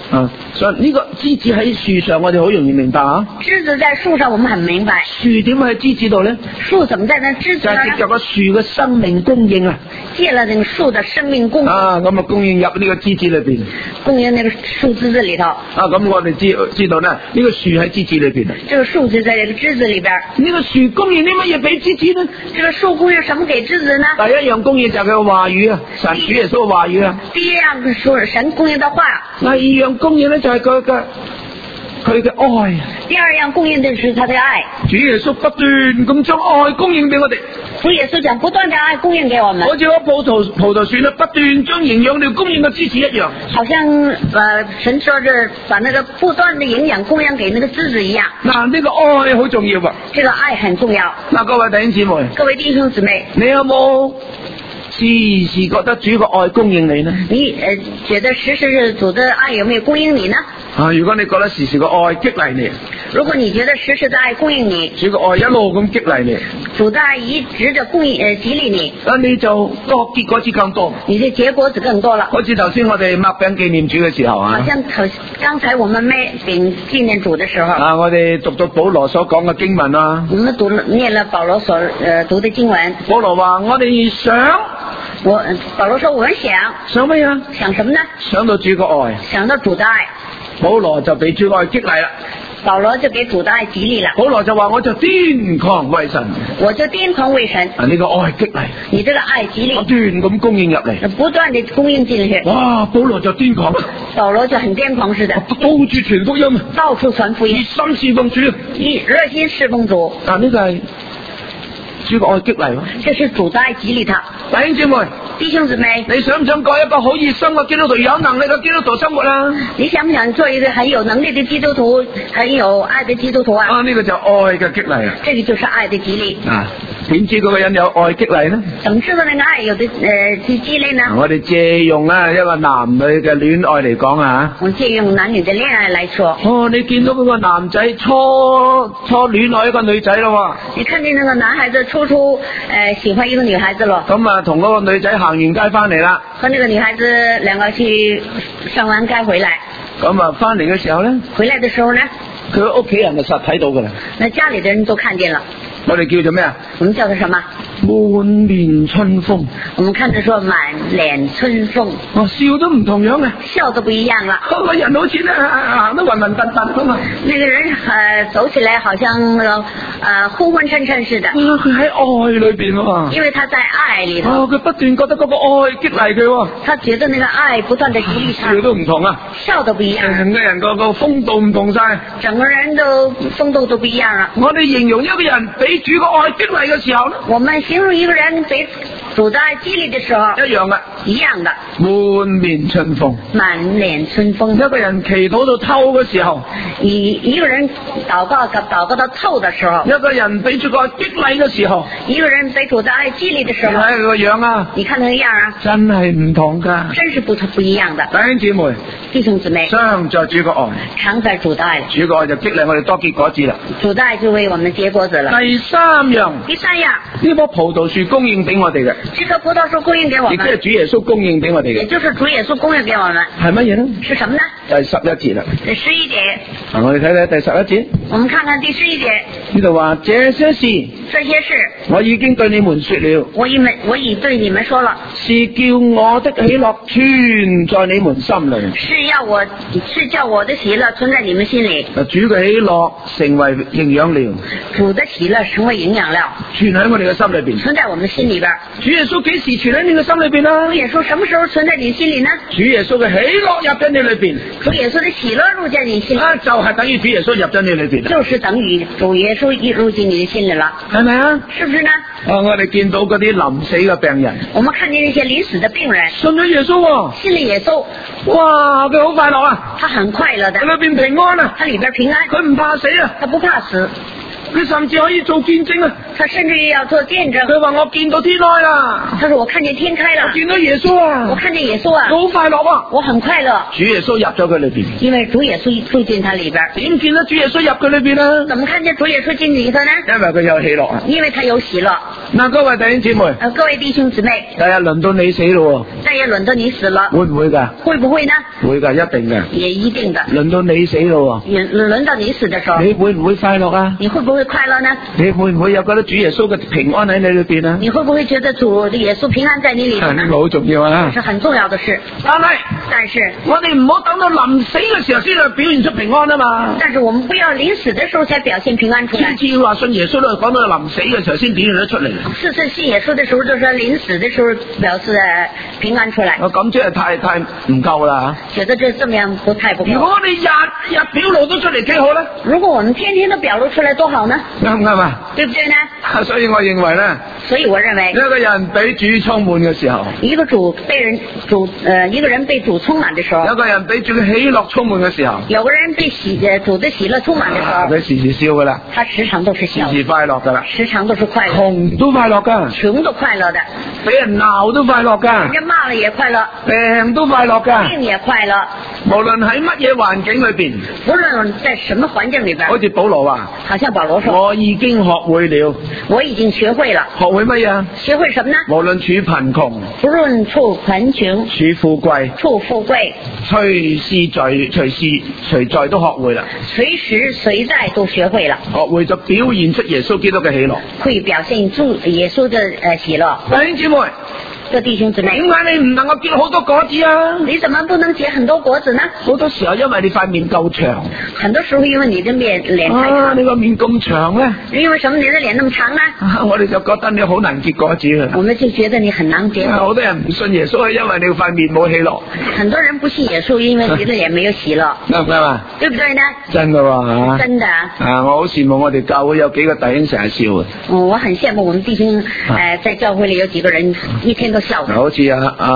所以呢個枝子喺樹上，我哋好容易明白啊。 枝子在樹上，我們很明白。 樹點喺枝子度咧？ 樹怎麼在那枝子就係藉着個樹嘅生命供應啊！ 借了那個樹的生命供應咁啊供應入呢個枝子裏邊， 供應那個樹枝子裏頭。 咁我哋知道咧，呢個樹喺枝子裏邊啊。 這個樹就在這個枝子裏邊。 呢個樹供應啲乜嘢俾枝子呢？ 這個樹供應什麼給枝子呢？ 第一樣供應就係佢嘅話語啊，神主耶穌嘅話語啊。 第一樣說神供應的話。 第二樣供應咧就係佢嘅愛。 第二樣供應的是他的愛。 主耶穌不斷咁將愛供應俾我哋。 主耶穌講不斷的愛供應給我們， 好似個葡萄樹咧不斷將營養料供應嘅枝子一樣。 好像神說着把那個不斷的營養供應給那個枝子一樣。 呢個愛好重要啊！ 這個愛很重要。 各位弟兄姊妹， 各位弟兄姊妹， 你有冇時時覺得主嘅愛供應你呢？ 你覺得時時主的愛有沒有供應你呢？ 如果你覺得時時嘅愛激勵你， 如果你覺得時時的愛供應你， 主嘅愛一路咁激勵你， 主的愛一直的激勵你， 咁你就個結果子更多， 你的結果子更多了。 好似頭先我哋擘餅紀念主嘅時候啊， 好像剛才我們擘餅紀念主的時候我哋讀到保羅所講嘅經文啊， 我們念了保羅所讀的經文。 保羅話我哋想， 保羅說我們想乜呀？ 想什麼呢？ 想到主嘅愛， 想到主的愛。 保羅就俾主愛激勵啦。 保羅就給主的愛激勵了。 保羅就話我就癲狂為神， 我就癲狂為神。 呢個愛激勵， 你這個愛激勵， 不斷咁供應入嚟， 不斷地供應進去。 哇！保羅就癲狂， 保羅就很癲狂似的， 到處傳福音， 到處傳福音， 熱心侍奉主， 熱心侍奉主。 呢個係主嘅愛激勵， 這是主的愛激勵他。 弟兄姊妹， 弟兄姊妹， 你想唔想過一個好熱心嘅基督徒，有能力嘅基督徒生活啊？ 你想唔想做一個很有能力的基督徒，很有愛的基督徒啊？ 呢個就愛嘅激勵啊！ 這個就是愛的激勵。 點知嗰個人有愛激勵呢？ 怎麼知道那個愛有的激勵呢？ 我哋借用一個男女嘅戀愛嚟講啊。 我借用男女的戀愛來說。 你見到嗰個男仔初戀愛一個女仔咯。 你看見那個男孩子初喜歡一個女孩子咯。 咁同嗰個女仔行完街翻嚟啦。 和那個女孩子兩個去上完街回來。 咁翻嚟嘅時候呢？ 回來的時候呢？ 佢屋企人就實睇到噶啦。 那家裏的人都看見了。 我哋叫做咩啊？ 我們叫做什麼？ 滿面春風。 我們看着說滿臉春風。 笑都唔同樣嘅， 笑都不一樣了。 嗰個人好似咧行得暈暈沌沌咁啊。 那個人走起來好像昏昏沉沉似的。 佢喺愛裏邊喎。 因為他在愛裏頭。 佢不斷覺得嗰個愛激勵佢。 他覺得那個愛不斷地激勵他。 笑都唔同啊。 笑都不一樣。 成個人個風度唔同晒。 整個人都風度都不一樣啊。 我哋形容一個人俾主個愛激勵嘅時候咧， 我們形容一個人被主的愛激勵的時候， 一樣嘅， 一樣的， 滿面春風， 滿臉春風。 一個人祈禱到透嘅時候， 一個人禱告到透的時候， 一個人俾主個愛激勵嘅時候， 一個人被主的愛激勵的時候， 你睇佢個樣啊， 你看他個樣啊， 真係唔同噶， 真是不一樣的。 弟兄姊妹， 弟兄姊妹， 常在主個愛， 常在主的愛， 主個愛就激勵我哋多結果子啦。 主的愛就為我們結果子了。 第三樣，呢棵葡萄樹供應俾我哋嘅， 這棵葡萄樹供應給我們， 亦即係主耶穌供應俾我哋嘅， 也就是主耶穌供應給我們， 係乜嘢呢？ 是什麼呢？ 就係11節啦。 第11節， 我哋睇睇第11節。 我們看看第11節， 呢度話這些事我已經對你們說了， 我已對你們說了， 是叫我的喜樂存在你們心裏， 是叫我的喜樂存在你們心裏。 主嘅喜樂成為營養料， 主的喜樂成為營養料， 存喺我哋嘅心裏邊， 存在我們心裏邊。 主耶穌幾時存喺你嘅心裏邊啊？ 主耶穌什麼時候存在你心裏呢？ 主耶穌嘅喜樂入咗你裏邊， 主耶穌的喜樂入進你心裏， 就係等於主耶穌入咗你裏邊， 就是等於主耶穌一入進你的心裏了， 係咪啊？ 是不是呢？ 我哋見到嗰啲臨死嘅病人， 我們看見那些臨死的病人， 信咗耶穌， 信了耶穌， 哇，佢好快樂啊！ 他很快樂的， 佢裏邊平安啊， 他裏邊平安， 佢唔怕死啊， 他不怕死。 佢甚至可以做見證啊！ 他甚至于要做見證。 佢話我見到天開啦， 他說我看見天開了我，見到耶穌我啊， 看見耶穌啊， 我好快樂啊！ 我很快樂， 主耶穌入咗佢裏邊， 因為主耶穌住進他裏邊。 點見得主耶穌入佢裏邊啊？ 怎麼看見主耶穌進裏頭呢？ 因為佢有喜樂啊！ 因為他有喜樂。 嗱，各位弟兄姊妹， 各位弟兄姊妹， 第日輪到你死咯， 但也輪到你死了， 會唔會㗎？ 會不會呢？ 會㗎，一定嘅。 也一定的。 輪到你死咯， 輪到你死的時候， 你會唔會快樂啊？ 你會不會快樂呢？ 你會唔會有覺得主耶穌嘅平安喺你裏邊啊？ 你會不會覺得主耶穌平安在你裏頭呢？ 呢個好重要啊！ 這是很重要的事。但是我哋唔好等到臨死嘅時候先去表現出平安啊嘛。 但是我們不要臨死的時候才表現平安出來。 次次話信耶穌都係講到臨死嘅時候先表現得出嚟。 次次信耶穌的時候，就是臨死的時候表示平安出來。 我咁即係太唔夠啦。 覺得這樣太不夠。 如果我哋日日表露都出嚟幾好咧？ 如果我們天天都表露出來多好呢？ 啱唔啱啊？ 對不對呢？ 所以我認為咧，一個人俾主充滿嘅時候， 一個人被主充滿的時候， 有個人俾主嘅喜樂充滿嘅時候， 有個人被主的喜樂充滿的時候， 佢時時笑噶啦， 他時常都是笑， 時時快樂噶啦， 時常都是快樂， 窮都快樂噶， 窮都快樂的， 俾人鬧都快樂噶， 人家罵了也快樂， 病都快樂噶， 病也快樂， 無論喺乜嘢環境裏邊， 無論在什麼環境裏邊， 好似保羅話， 好像保羅說， 我已經學會了， 我已經學會了， 學會乜嘢？ 學會什麼呢？ 無論處貧窮， 無論處貧窮， 處富貴， 處富貴， 隨在都學會啦， 隨時隨在都學會了， 學會就表現出耶穌基督嘅喜樂， 會表現出耶穌的喜樂。 弟兄姊妹， 個弟兄姊妹， 點解你唔能夠結好多果子啊？ 你怎麼不能結很多果子呢？ 好多時候因為你塊面夠長， 很多時候因為你的臉太長， 你個面咁長咧， 因為什麼你的臉那麼長呢？ 我哋就覺得你好難結果子啊！ 我們就覺得你很難結。 好多人唔信耶穌係因為你塊面冇喜樂。 很多人不信耶穌，因為你的臉沒有喜樂。 啱唔啱啊？ 對不對呢？ 真噶喎， 真的。 我好羨慕我哋教會有幾個弟兄成日笑啊！ 我很羨慕我們弟兄，在教會裏有幾個人一天都笑。 好似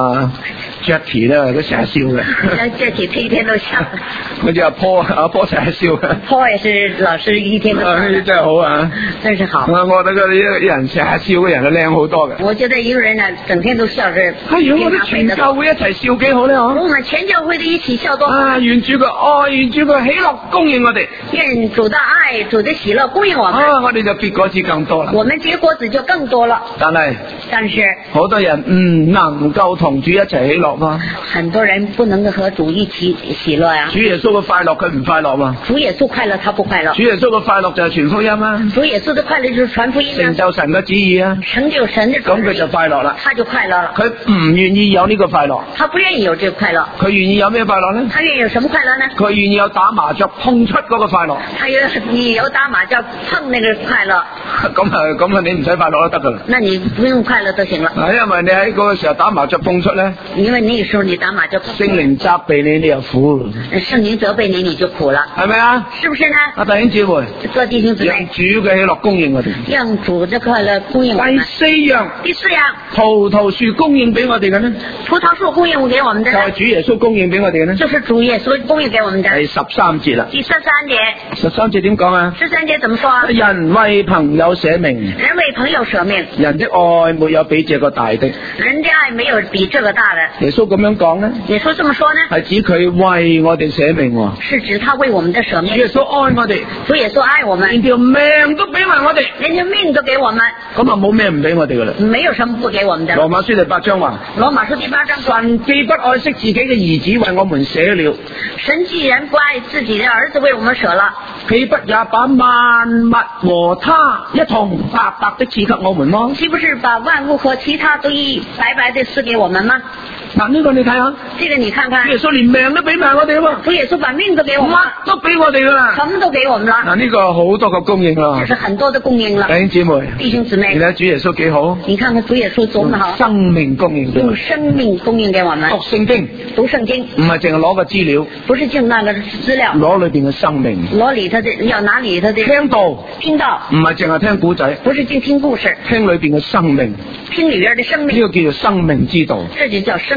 Jackie 咧，佢成日笑嘅。 Jackie 他一天都笑。 好似阿坡成日笑嘅。 坡也是老師一天都笑。 真係好啊！ 真是好。 我覺得嗰啲人成日笑嘅人都靚好多嘅。 我覺得一個人呢，整天都笑着。 如果我哋全教會一齊笑幾好咧？ 我們全教會的一起笑多好。 願主嘅愛，願主嘅喜樂供應我哋。 願主的愛，主的喜樂供應我們。 我哋就結果子更多啦。 我們結果子就更多了。 但是好多人唔能夠同主一齊喜樂嘛。 很多人不能夠和主一起喜樂呀。 主耶穌嘅快樂佢唔快樂嘛？ 主耶穌快樂，他不快樂。 主耶穌嘅快樂就係傳福音啊。 主耶穌的快樂就是傳福音啊。 成就神嘅旨意啊。 成就神的旨意。 咁佢就快樂啦。 他就快樂了。 佢唔願意有呢個快樂。 他不願意有這個快樂。 佢願意有咩快樂呢？ 他願意有什麼快樂呢？ 佢願意有打麻雀碰出嗰個快樂。 他願意有打麻將碰那個快樂。 咁你唔使快樂都得噶啦。 那你不用快樂都行了。 因為你喺嗰個時候打麻雀碰出咧。 因為那個時候你打麻將。 聖靈責備你，你又苦。 聖靈責備你就苦了。 係咪啊？ 是不是呢？ 弟兄姊妹。 各弟兄姊妹。 讓主嘅喜樂供應我哋。 讓主的快樂供應我們。第四樣。 葡萄樹供應俾我哋嘅呢？ 葡萄樹供應給我們的。 就係主耶穌供應俾我哋嘅呢？ 就是主耶穌供應給我們的。 第13節啦。 第13節。 13節點講啊 ？13節怎麼說啊？ 人為朋友捨命。 人為朋友捨命。 人的愛沒有比這個大的。 人的愛沒有比這個大的。 耶穌咁樣講呢？ 耶穌這麼說呢？ 係指佢為我哋捨命喎。 是指他為我們的捨命。 耶穌愛我哋。 主耶穌愛我們。 連條命都俾埋我哋。 連條命都給我們。 咁啊冇咩唔俾我哋噶啦。 沒有什麼不給我們的。 羅馬書第8章話。 羅馬書第8章。 神既不愛惜自己嘅兒子為我們捨了。 神既然不愛自己的兒子為我們捨了。 豈不也把萬物和他一同白白的賜給我們嗎？ 豈不是把萬物和其他都一白白的賜給我們嗎？ 嗱，呢個你睇下， 這個你看看， 耶穌連命都俾埋我哋啊嘛， 主耶穌把命都給我們， 乜都俾我哋噶啦， 什麼都給我們啦。 嗱，呢個好多個供應啦， 這是很多的供應啦。 弟兄姊妹， 弟兄姊妹， 你睇主耶穌幾好？ 你看看主耶穌多麼好， 生命供應， 用生命供應給我們。 讀聖經， 讀聖經， 唔係淨係攞個資料， 不是淨那個資料， 攞裏邊嘅生命， 攞裏頭的要拿裏頭的聽道， 聽道， 唔係淨係聽古仔， 不是淨聽故事， 聽裏邊嘅生命， 聽裏邊的生命， 呢個叫做生命之道， 這就叫生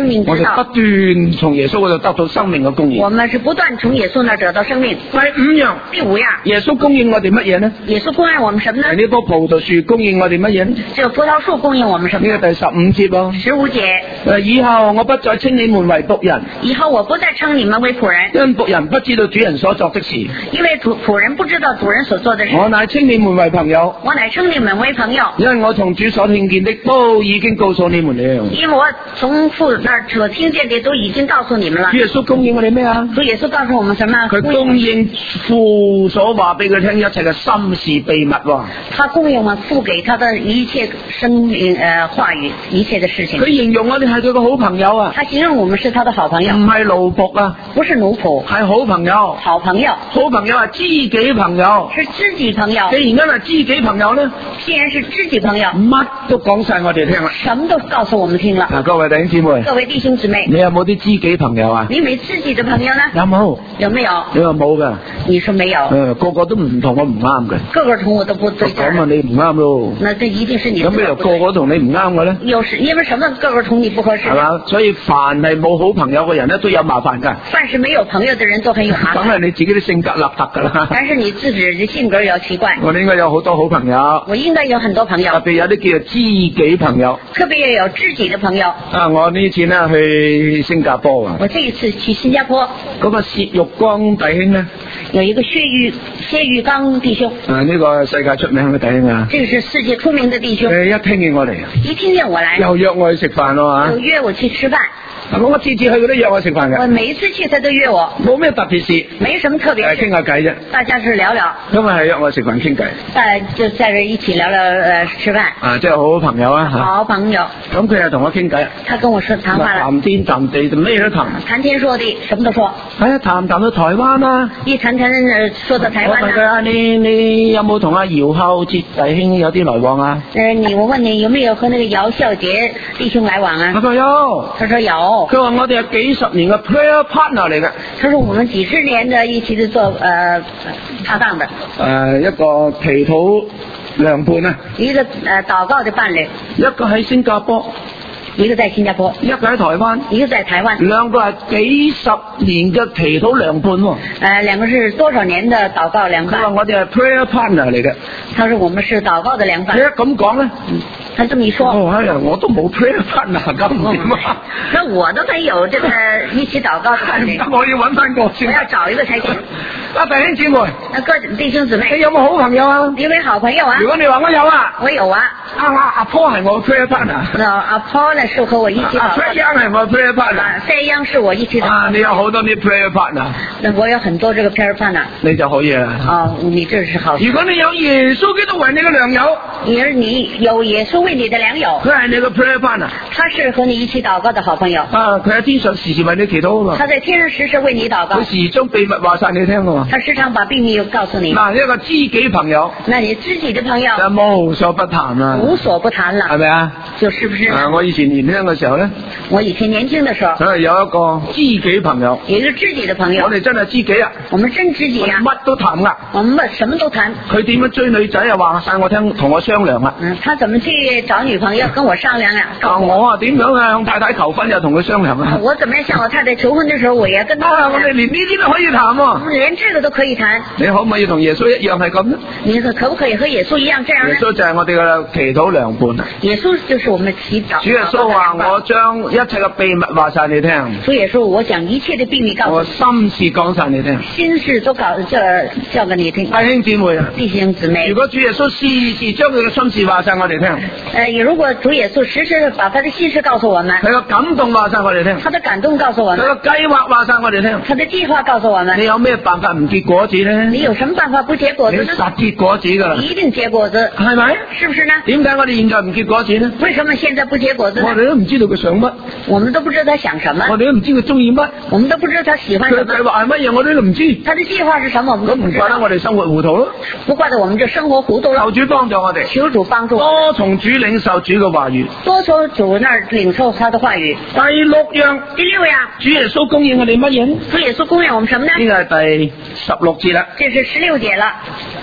命之道。 我哋不斷從耶穌嗰度得到生命嘅供應。 我們是不斷從耶穌那得到生命。 第五樣， 第五樣， 耶穌供應我哋乜嘢呢？ 耶穌供應我們什麼呢？ 係呢棵葡萄樹供應我哋乜嘢呢？ 這個葡萄樹供應我們什麼？ 呢個第15節喎。 15節。 以後我不再稱你們為僕人， 以後我不再稱你們為僕人， 因僕人不知道主人所作的事。 因為僕人不知道主人所做的事。 我乃稱你們為朋友， 我乃稱你們為朋友， 因為我從主所聽見的都已經告訴你們了。 因為我從父那兒所聽見的都已經告訴你們了。 主耶穌供應我哋咩啊？ 主耶穌告訴我們什麼？ 佢供應父所話俾佢聽一切嘅心事秘密喎。 他供應我們父給他的一切生命話語，一切的事情。 佢形容我哋係佢嘅好朋友啊。 他形容我們是他的好朋友， 唔係奴僕啊， 不是奴僕， 係好朋友。 好朋友， 好朋友係知己朋友。 是知己朋友。 既然係知己朋友呢， 既然是知己朋友， 乜都講晒我哋聽啦。 什麼都告訴我們聽了。 各位弟兄姊妹， 各位弟兄姊妹， 你有冇啲知己朋友啊？ 你沒知己的朋友呢？ 有冇？ 有沒有？ 你話冇噶？ 你說沒有？ 個個都唔同我唔啱嘅。 個個同我都不對勁。 咁啊，你唔啱咯。 那這一定是你。 咁你又個個同你唔啱嘅咧？ 有時因為什麼個個同你不合適？ 係嘛？所以凡係冇好朋友嘅人咧，都有麻煩㗎。 凡是沒有朋友的人都很有麻煩。 梗係你自己啲性格邋遢㗎啦。 但是你自己的性格要奇怪。 我哋應該有好多好朋友。 我應該有很多朋友。 特別有啲叫做知己朋友。 特別要有知己的朋友。 啊！我呢次呢去新加坡啊。 我這一次去新加坡。 嗰個薛玉光弟兄呢？ 有一個薛玉剛弟兄。 呢個世界出名嘅弟兄啊。 這個是世界出名的弟兄。 一聽見我嚟。 一聽見我來。 又約我去食飯咯。 又約我去吃飯。 我次次去佢都約我食飯嘅。 我每一次去他都約我。 冇咩特別事。 沒什麼特別事。 傾下偈啫。 大家是聊聊。 今日係約我食飯傾偈。 大家就在這一起聊聊吃飯。 啊，即係好朋友啊。 好朋友。 咁佢又同我傾偈。 他跟我說談話了。 談天談地，咩都談。 談天說地，什麼都說。 談到台灣啦。 一談說到台灣。 我問佢你有冇同阿姚孝哲弟兄有啲來往啊？ 我問你有沒有和那個姚孝杰弟兄來往啊？ 佢話有。 他說有。 佢話我哋係幾十年嘅 prayer partner 嚟嘅。 他說我們幾十年的一起的做搭檔的。 一個祈禱良伴啊。 一個禱告的伴侶。 一個喺新加坡。 一個在新加坡。 一個喺台灣。 一個在台灣。 兩個係幾十年嘅祈禱良伴喎。 兩個是多少年的禱告良伴？ 佢話我哋係 prayer partner 嚟嘅。 他說我們是禱告的良伴。 你一咁講咧？ 他這麼一說。 我都冇 prayer partner 咁點啊？ 那我都沒有這個一起禱告的伴侶。 我要揾翻個先。 我要找一個才行。 弟兄姊妹。 各弟兄姊妹。 你有冇好朋友啊？ 有冇好朋友啊？ 如果你話我有啊。 我有啊。 阿坡係我 prayer partner。 阿坡呢是和我一起禱告。 飛央係我 prayer partner。 飛央是我一起禱告。 你有好多啲 prayer partner。 我有很多這個 prayer partner。 你就好嘢啦。 你這是好。 如果你有耶穌基督為你嘅良友。 你有耶穌為你的良友。 佢係你個 prayer partner。 他是和你一起禱告的好朋友。 佢喺天上時時為你祈禱啊嘛。 他在天上時時為你禱告。 佢時將秘密話晒你聽啊嘛。 他時常把秘密告訴你。 一個知己朋友。 那你知己的朋友。 就無所不談啦。 無所不談了。 係咪啊？ 就是不是？ 我以前年輕嘅時候咧。 我以前年輕的時候。 所以有一個知己朋友。 有一個知己的朋友。 我哋真係知己啊。 我們真知己啊。 乜都談噶。 我們什麼都談。 佢點樣追女仔啊？話晒我聽，同我商量啊。 他怎麼去找女朋友？跟我商量呀。 我啊點樣啊向太太求婚又同佢商量啊。 我怎麼樣向我太太求婚的時候，我也跟他。 我哋連呢啲都可以談喎。 我們連這個都可以談。 你可唔可以同耶穌一樣係咁呢？ 你可不可以和耶穌一樣這樣呢？ 耶穌就係我哋嘅祈禱良伴。 耶穌就是我們祈禱。 主耶穌話：我將一切嘅秘密話晒你聽。 主耶穌，我講一切的秘密告訴你。 我心事講晒你聽。 心事都叫給你聽。 弟兄姊妹啊， 弟兄姊妹。 如果主耶穌時時將佢嘅心事話晒我哋聽。 如果主耶穌時時把他的心事告訴我們。 佢嘅感動話晒我哋聽。 他的感動告訴我們。 佢嘅計劃話晒我哋聽。 他的計劃告訴我們。 你有咩辦法唔結果子呢？ 你有什麼辦法不結果子呢？ 你實結果子噶啦。 一定結果子。 係咪？ 是不是呢？ 點解我哋現在唔結果子呢？ 為什麼現在不結果子呢？ 我哋都唔知道佢想乜。 我們都不知道他想什麼。 我哋都唔知佢中意乜。 我們都不知道他喜歡什麼。 佢嘅計劃係乜嘢？我哋都唔知。 他的計劃是什麼？我們都不知道。 咁唔怪得我哋生活糊塗咯。 不怪得我們這生活糊塗了。 求主幫助我哋。 求主幫助。 多從主領受主嘅話語。 多從主那兒領受他的話語。 第六樣。 第六樣。 主耶穌供應我哋乜嘢？ 主耶穌供應我們什麼呢？ 呢個係第16節啦。 這是16節了。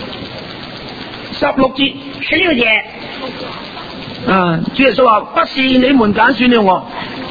16節。 16節。 主耶穌話：不是你們揀選了我。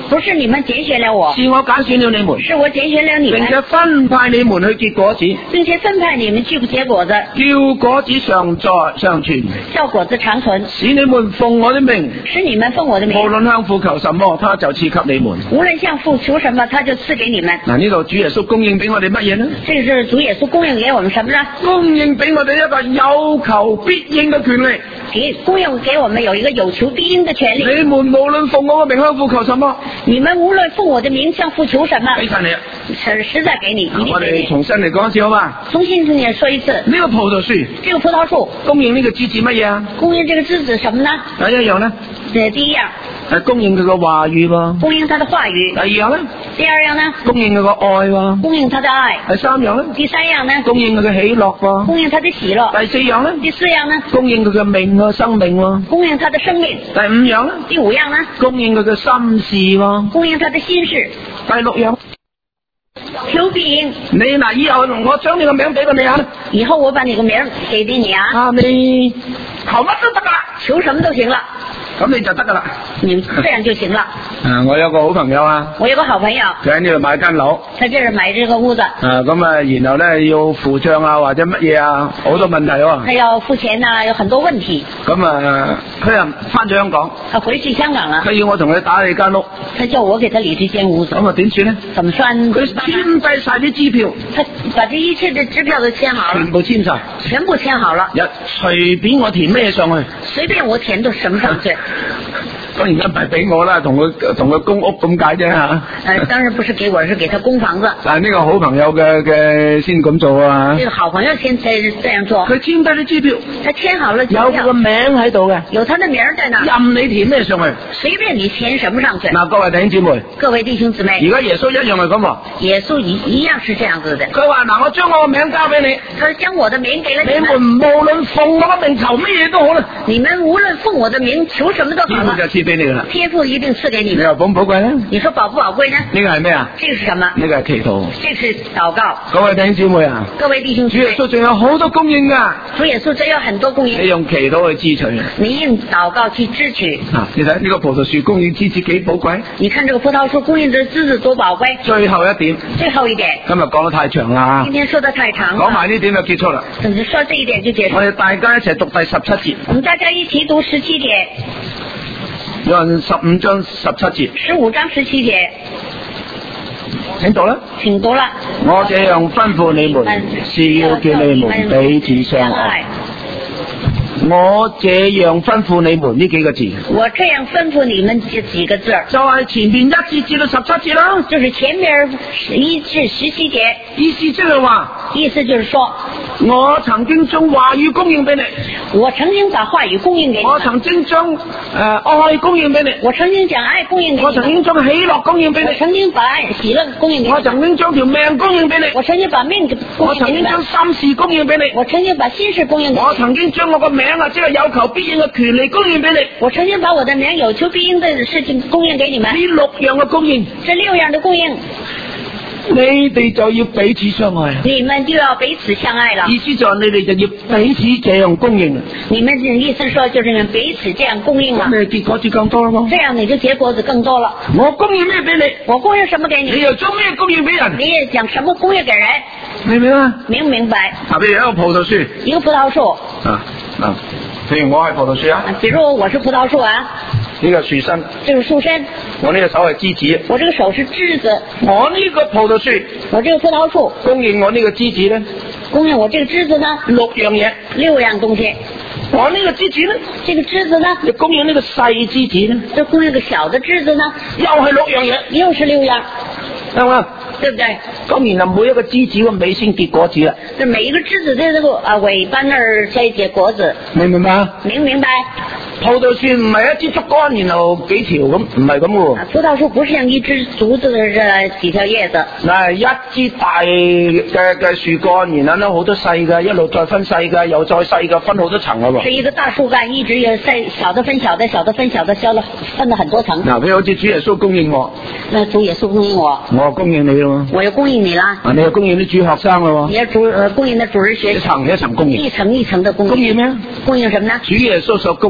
不是你們揀選了我， 是我揀選了你們， 是我揀選了你們， 並且分派你們去結果子， 並且分派你們去結果子， 叫果子常在常存， 叫果子長存， 使你們奉我的名， 使你們奉我的名， 無論向父求什麼，他就賜給你們。 無論向父求什麼，他就賜給你們。 嗱，呢度主耶穌供應俾我哋乜嘢呢？ 這是主耶穌供應給我們什麼呢？ 供應俾我哋一個有求必應嘅權利。 供應給我們有一個有求必應的權利。 你們無論奉我嘅名向父求什麼， 你們無論奉我的名向父求什麼， 俾晒你啊！ 實在給你，一定我給你。 哋重新嚟講一次好嘛？ 重新跟你說一次。 呢個葡萄樹， 這個葡萄樹供應呢個枝子乜嘢啊？ 供應這個枝子什麼呢？ 第一樣呢， 第一樣係供應佢嘅話語喎。 供應他的話語。 第二樣呢， 第二樣呢， 供應佢嘅愛喎。 供應他的愛。 第三樣呢， 第三樣呢， 供應佢嘅喜樂喎。 供應他的喜樂。 第四樣呢， 第四樣呢， 供應佢嘅命喎，生命喎。 供應他的生命。 第五樣呢， 第五樣呢， 供應佢嘅心事喎。 供應他的心事。 第六樣， 求必應。 你嗱，以後我將你個名俾過你啊。 以後我把你個名給你啊。 啊，你求乜都得噶啦， 求什麼都行了。 咁你就得噶啦。 你這樣就行了。 我有個好朋友啊， 我有個好朋友， 佢喺呢度買間樓， 他這是買這個屋子。 咁啊，然後咧要付賬啊，或者乜嘢啊，好多問題喎。 他要付錢啊，有很多問題。 咁啊，佢又翻咗香港， 他回去香港了。 佢要我同佢打理間屋， 他叫我給他理這間屋子。 咁啊點算呢？ 怎麼算？ 佢簽低晒啲支票， 他把這一切的支票都簽好了， 全部簽晒， 全部簽好了。 隨便我填咩上去， 隨便我填到什麼上去。 當然唔係俾我啦，同佢供屋咁解啫吓。 當然不是給我，是給他供房子。 但係呢個好朋友嘅先咁做啊。 這個好朋友先才這樣做。 佢簽低啲支票， 他簽好了支有票， 個名喺度嘅， 有他的名在那， 任你填咩上去， 隨便你填什麼上去。 嗱，各位弟兄姊妹， 各位弟兄姊妹， 而家耶穌一樣係咁喎。 耶穌一樣是這樣子的。 佢話嗱，我將我個名交俾你， 他說將我的名給了你你們， 們無論奉我個名求乜嘢都好啦， 你們無論奉我的名求什麼都好了， 天父就賜俾你噶啦。 天父一定賜給你們。 你話寶唔寶貴呢？ 你說寶不寶貴呢？ 呢個係咩啊？ 這個是什麼？ 呢個係祈禱。 這是禱告。 各位弟兄姊妹啊， 各位弟兄姊妹， 主耶穌仲有好多供應噶， 主耶穌真有很多供你應， 用祈禱去支取。 你用禱告去支取。 你睇呢個葡萄樹供應枝子幾寶貴？ 你看這個葡萄樹供應的枝子多寶貴。 最後一點， 最後一點， 今日講得太長啦， 今天說得太長了， 講埋呢點就結束啦。 總之說這一點就結束。 我哋大家一齊讀第17節， 我們大家一起讀17節， 有人15章17節， 15章17節， 請讀啦。 請讀了。 我這樣吩咐你們，是要叫你們彼此相愛。我這樣吩咐你們呢幾個字， 我這樣吩咐你們這幾個字， 就係前面1節至到17節啦。 就是前面1至17節， 意思即係話， 意思就是說， 我曾經將話語供應俾你， 我曾經把話語供應給你， 我曾經將愛供應俾你， 我曾經將愛供應給你， 我曾經將喜樂供應俾你， 我曾經把愛喜樂供應給你， 我曾經將條命供應俾你， 我曾經把命供我曾經應給你， 將心事供應俾你， 我曾經把心事供應給你， 我曾經將我個名啊，即係有求必應嘅權利供應俾你。 我曾經把我的名有求必應的事情供應給你們。 呢6樣嘅供應， 這6樣的供應， 你哋就要彼此相愛。 你們就要彼此相愛了。 意思就係你哋就要彼此這樣供應。 你們的意思說就是你們彼此這樣供應了， 咁你結果就更多啦嘛。 這樣你就結果子更多了。 我供應咩俾你， 我供應什麼給你， 你又將咩供應俾人， 你也講什麼供應給人， 明唔明啊？ 明唔明白？ 譬如一個葡萄樹， 一個葡萄樹譬如我係葡萄樹啊， 比如我是葡萄樹啊， 呢個樹身， 這是樹身， 我呢個手係枝子， 我這個手是枝子， 我呢個葡萄樹我這個葡萄樹供應我呢個枝子咧供應我這個枝子呢 6樣嘢， 6樣東西， 我呢個枝子咧， 這個枝子呢就供應呢個細枝子咧， 就供應個小的枝子呢又係6樣嘢， 又是6樣， 係嘛？ 對不對？ 咁然後每一個枝子個尾先結果子啦， 這每一個枝子的這個尾巴那兒才結果子， 明唔明白？ 明唔明白？ 葡萄樹唔係一支竹竿，然後幾條咁，唔係咁嘅。 葡萄樹不是像一枝竹子的幾條葉子， 嗱，一支大嘅樹幹，然後咧好多細嘅，一路再分細嘅，又再細嘅，分好多層嘅喎。 是一個大樹幹，一直有小的分小的，小的分小的，分了很多層。 嗱，譬如好似主耶穌供應我， 那主耶穌供應我， 我供應你咯。 我又供應你啦。 你又供應啲主學生咯。 你要供應的主日學， 一層一層供應。 一層一層的供應。 供應咩？ 供應什麼呢？ 主耶穌所供應俾我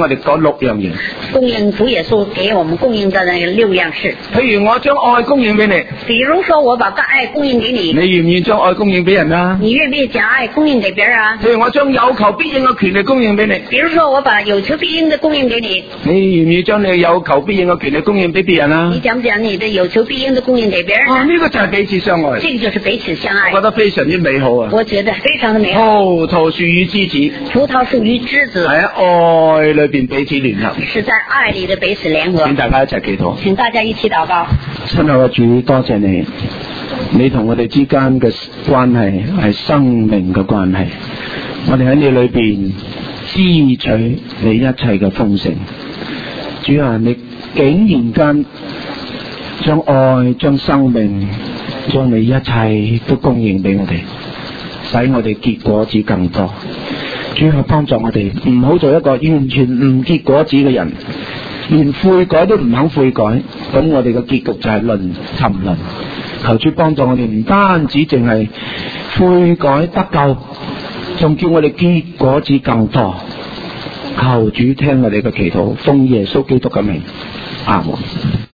我哋嗰6樣嘢。 供應主耶穌給我們供應的那6樣事。 譬如我將愛供應俾你， 比如說我把個愛供應給你， 你願唔願意將愛供應俾人啊？ 你願不願意將愛供應給別人啊？ 譬如我將有求必應嘅權利供應俾你， 比如說我把有求必應的供應給你， 你願唔願意將你有求必應嘅權利供應俾別人啊？ 你講唔講你的有求必應的供應給別人啊？ 呢個就係彼此相愛， 這個就是彼此相愛， 我覺得非常之美好啊！ 我覺得非常的美好。 葡萄樹與枝子， 葡萄樹與枝子喺愛裏邊彼此聯合， 是在愛裏的彼此聯合。 請大家一齊祈禱。 請大家一起禱告。 親愛嘅主，多謝你，你同我哋之間嘅關係係生命嘅關係，我哋喺你裏邊支取你一切嘅豐盛。主啊，你竟然間將愛、將生命、將你一切都供應俾我哋，使我哋結果子更多。主啊，幫助我哋唔好做一個完全唔結果子嘅人，連悔改都唔肯悔改，咁我哋嘅結局就係沉淪。求主幫助我哋，唔單止淨係悔改得救，仲叫我哋結果子更多。求主聽我哋嘅祈禱，奉耶穌基督嘅名，阿門。